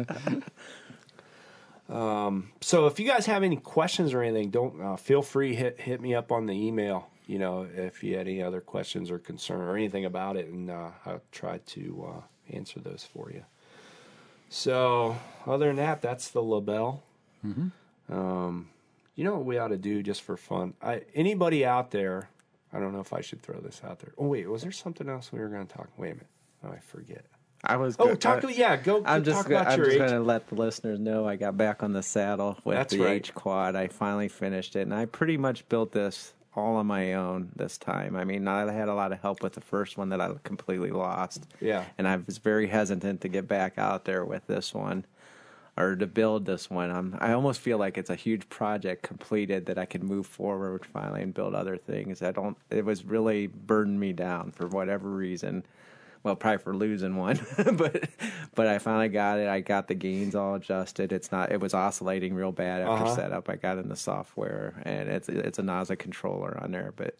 So if you guys have any questions or anything, don't feel free hit me up on the email. If you had any other questions or concern or anything about it, and I'll try to answer those for you. So other than that, that's the LaBelle. Mm-hmm. You know what we ought to do just for fun? Anybody out there? I don't know if I should throw this out there. Oh wait, was there something else we were going to talk? Wait a minute. Oh, I forget. I was. Oh, go- talk. I- Yeah, go. I'm just. talk about I'm your just age. going to let the listeners know I got back on the saddle with That's the right. H quad. I finally finished it, and I pretty much built this all on my own this time. I mean, I had a lot of help with the first one that I completely lost. Yeah. And I was very hesitant to get back out there with this one or to build this one. I almost feel like it's a huge project completed that I can move forward finally and build other things. It was really burdened me down for whatever reason. Well, probably for losing one, but I finally got it. I got the gains all adjusted. It was oscillating real bad after setup. I got in the software, and it's a NASA controller on there. But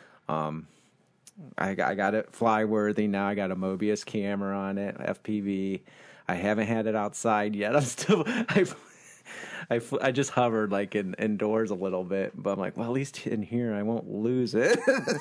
I got it fly worthy now. I got a Mobius camera on it, FPV. I haven't had it outside yet. I'm still I just hovered like indoors a little bit, but I'm like, well, at least in here I won't lose it.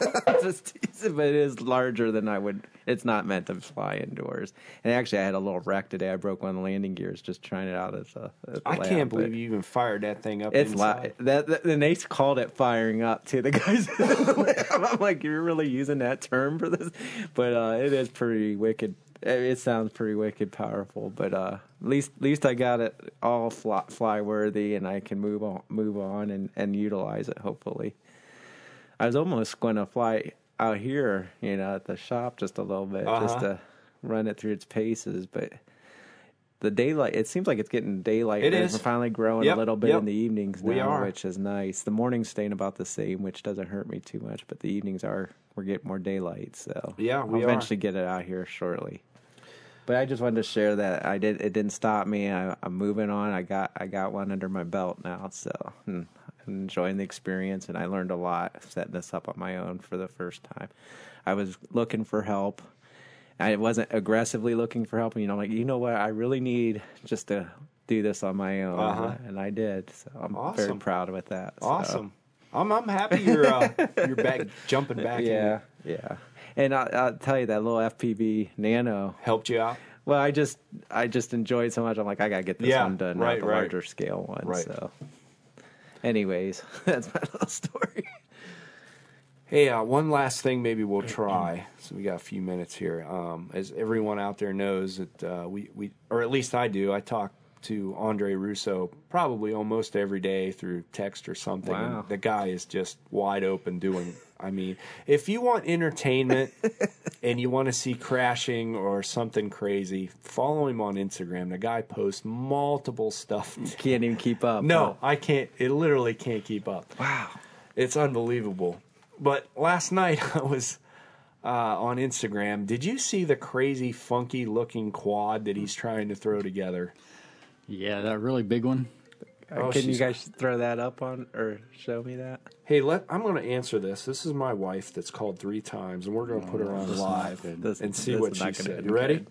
But it is larger than I would. It's not meant to fly indoors. And actually, I had a little wreck today. I broke one of the landing gears just trying it out at the I lab, can't but believe you even fired that thing up. It's inside. and they called it firing up too. The guys, in the lab. I'm like, you're really using that term for this? But it is pretty wicked. It sounds pretty wicked powerful, but at least I got it all fly worthy, and I can move on and utilize it. Hopefully, I was almost going to fly out here, at the shop just a little bit, just to run it through its paces. But the daylight, it seems like it's getting daylight. It We're is. finally growing a little bit in the evenings now, We are. which is nice. The morning's staying about the same, which doesn't hurt me too much, but the evenings we're getting more daylight. So Yeah, we I'll are. eventually get it out here shortly. But I just wanted to share that it didn't stop me. I'm moving on. I got one under my belt now, so I'm enjoying the experience, and I learned a lot setting this up on my own for the first time. I was looking for help. I wasn't aggressively looking for help. Like, what? I really need just to do this on my own, and I did. So I'm very proud with that. Awesome. I'm happy you're back jumping back. Yeah. And I'll tell you, that little FPV Nano Helped you out. Well, I just enjoyed so much. I'm like, I gotta get this one done, right, the larger scale one. Right. So, anyways, that's my little story. Hey, one last thing maybe we'll try. So we got a few minutes here. As everyone out there knows that we or at least I do, I talk to Andre Russo probably almost every day through text or something. Wow. And the guy is just wide open doing. I mean, if you want entertainment and you want to see crashing or something crazy, follow him on Instagram. The guy posts multiple stuff. Can't even keep up. No, I can't. It literally can't keep up. Wow. It's unbelievable. But last night I was on Instagram. Did you see the crazy, funky-looking quad that he's trying to throw together? Yeah, that really big one. Can you guys throw that up on or show me that? Hey, I'm going to answer this. This is my wife that's called 3 times, and we're going to put her on live and see what she said. You ready?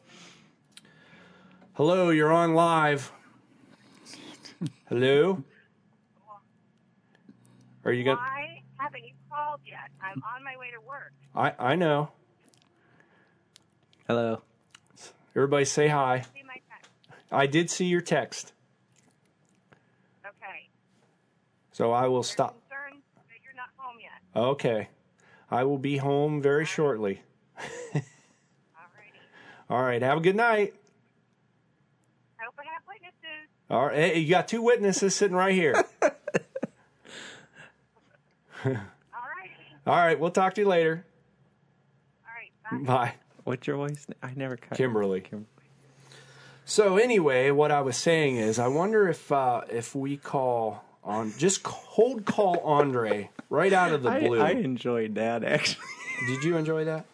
Hello, you're on live. Hello? Are you going to... Why haven't you called yet? I'm on my way to work. I know. Hello. Everybody say hi. See my text. I did see your text, Okay. so I will They're stop. concerned that you're not home yet. Okay. I will be home very shortly. Alrighty. All right. Have a good night. I hope I have witnesses. All right. Hey, you got 2 witnesses sitting right here. Alrighty. All right. We'll talk to you later. Alright. Bye. Bye. What's your voice? I never cut. Kimberly. So anyway, what I was saying is, I wonder if we call on just cold call Andre right out of the blue. I enjoyed that actually. Did you enjoy that?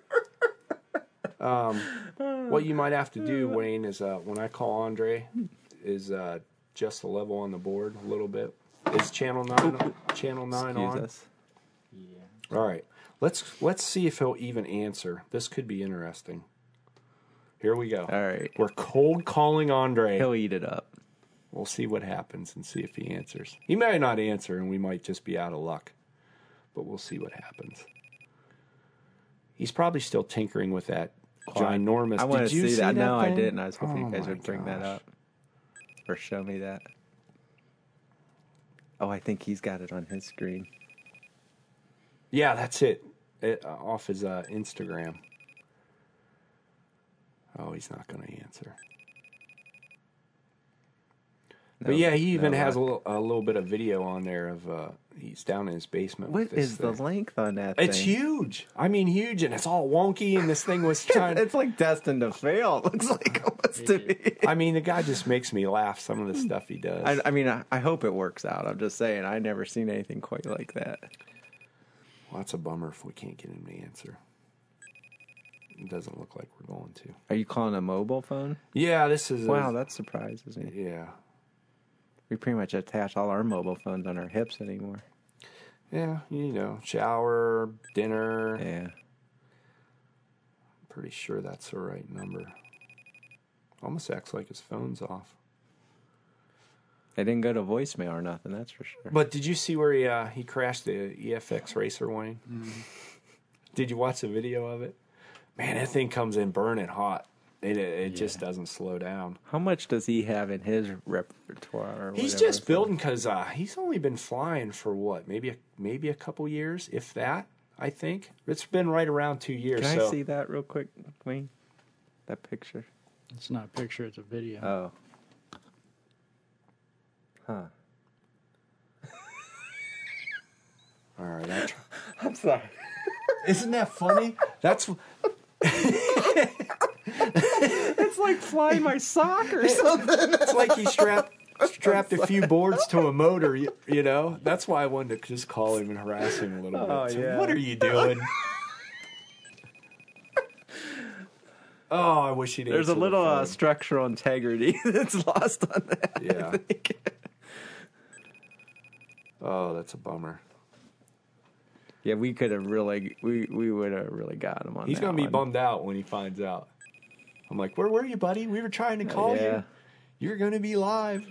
What you might have to do, Wayne, is when I call Andre, is just the level on the board a little bit. Is channel 9 Excuse on? us. All right. Let's see if he'll even answer. This could be interesting. Here we go. All right. We're cold calling Andre. He'll eat it up. We'll see what happens and see if he answers. He may not answer, and we might just be out of luck. But we'll see what happens. He's probably still tinkering with that ginormous. I want Did to you see that. No, I thing? didn't. I was hoping Oh you guys my would bring that gosh. up or show me that. Oh, I think he's got it on his screen. Yeah, that's it. Off his Instagram. Oh, he's not going to answer. No, But yeah, he even no has luck. a little bit of video on there of he's down in his basement. What with this is the thing. length on that It's thing? huge. I mean, huge, and it's all wonky. And this thing was trying. It's like destined to fail. It looks like almost to me. I mean, the guy just makes me laugh. Some of the stuff he does. I mean, I hope it works out. I'm just saying, I never seen anything quite like that. Well, that's a bummer if we can't get him to answer. It doesn't look like we're going to. Are you calling a mobile phone? Yeah, this is. Wow, that surprises me. Yeah. We pretty much attach all our mobile phones on our hips anymore. Yeah, you know, shower, dinner. Yeah. Pretty sure that's the right number. Almost acts like his phone's off. They didn't go to voicemail or nothing, that's for sure. But did you see where he crashed the EFX Racer, Wayne? Mm-hmm. Did you watch the video of it? Man, that thing comes in burning hot. It just doesn't slow down. How much does he have in his repertoire? Or He's whatever? just building because he's only been flying for what, maybe a couple years, if that. I think it's been right around 2 years. Can so. I see that real quick, Wayne? That picture. It's not a picture; it's a video. Oh. Huh. All right, I'm sorry. isn't that funny? That's It's like flying my sock or something. it's like he strapped a few boards to a motor. You know, that's why I wanted to just call him and harass him a little bit. Oh, So, yeah. what are you doing? Oh, I wish he'd. There's a answer the little phone. structural integrity that's lost on that. Yeah. I think. Oh, that's a bummer. Yeah, we could have really, we would have really got him on He's that gonna be one. bummed out when he finds out. I'm like, where were you, buddy? We were trying to call yeah. you. You're gonna be live.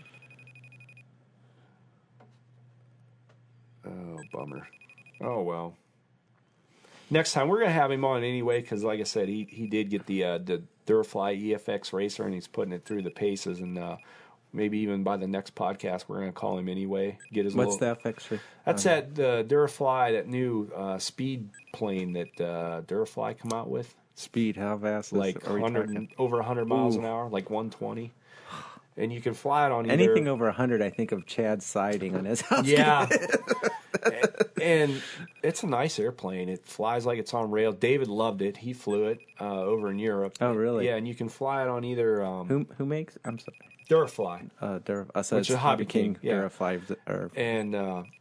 Oh, bummer. Oh well. Next time we're gonna have him on anyway, because like I said, he did get the Durafly EFX Racer, and he's putting it through the paces, and maybe even by the next podcast we're gonna call him anyway. Get his What's little, that extra? That's that Durafly, that new speed plane that Durafly come out with. Speed, how fast is Like are we 100, talking? over 100 miles Ooh. an hour, like 120. And you can fly it on either. Anything over 100, I think of Chad siding on his house. Yeah. And it's a nice airplane. It flies like it's on rail. David loved it. He flew it over in Europe. Oh, really? Yeah, and you can fly it on either Who makes? I'm sorry. Durafly. So Which it's is Hobby King, yeah. Durafly. Or, And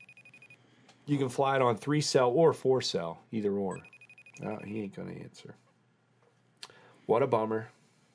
you can fly it on 3-cell or 4-cell, either or. He ain't going to answer. What a bummer.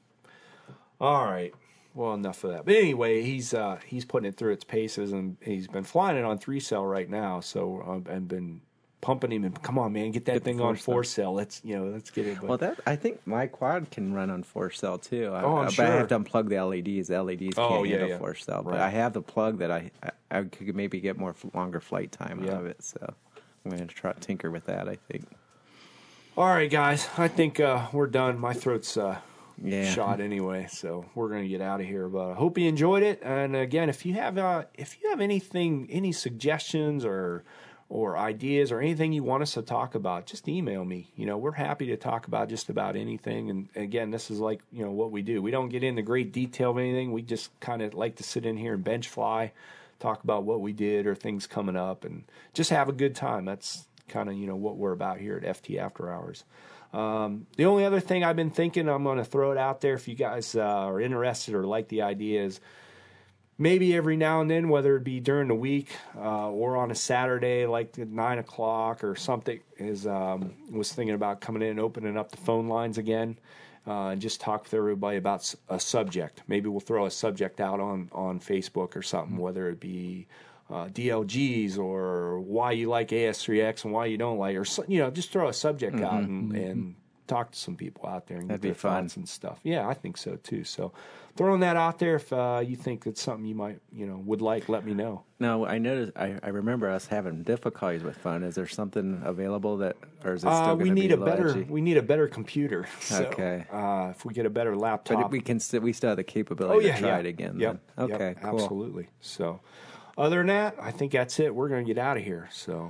All right. Well, enough of that. But anyway, he's putting it through its paces, and he's been flying it on 3-cell right now. So I've been pumping him, and come on, man, get that Get the thing on 4-cell. 4-cell. Let's get it. But, well, that I think my quad can run on 4-cell too. Oh, I'm but sure. I have to unplug the LEDs. The LEDs Oh, can't yeah, handle yeah. 4-cell. But Right. I have the plug that I could maybe get more longer flight time Yeah. out of it. So I'm going to try to tinker with that, I think. all right, guys, I think we're done. My throat's Yeah. shot anyway, so we're gonna get out of here. But I hope you enjoyed it. And again, if you have anything, any suggestions or ideas or anything you want us to talk about, just email me. You know, we're happy to talk about just about anything. And again, this is like, you know, what we do. We don't get into great detail of anything. We just kind of like to sit in here and bench fly, talk about what we did or things coming up, and just have a good time. That's kind of, you know, what we're about here at FT After Hours. The only other thing I've been thinking, I'm going to throw it out there if you guys are interested or like the idea, is maybe every now and then, whether it be during the week or on a Saturday, like at 9 o'clock or something, was thinking about coming in and opening up the phone lines again and just talk with everybody about a subject. Maybe we'll throw a subject out on Facebook or something, whether it be DLGs or why you like AS3X and why you don't like, or you know, just throw a subject out and talk to some people out there and That'd get their be fun. thoughts and stuff. Yeah, I think so too. So throwing that out there, if you think that's something you might, you know, would like, let me know. Now, I noticed, I remember us having difficulties with phone. Is there something available that, or is it still We going to need be a low better edgy? we need a better computer. So, Okay. if we get a better laptop, But we still have the capability to try it again. Yep. Then. Yep, Okay, cool. absolutely. So, other than that, I think that's it. We're going to get out of here. So,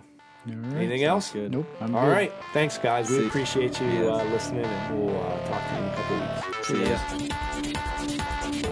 Anything else? Good. Nope. I'm All good. right. Thanks, guys. We See- appreciate you Yeah. listening, and we'll talk to you in a couple weeks. See ya.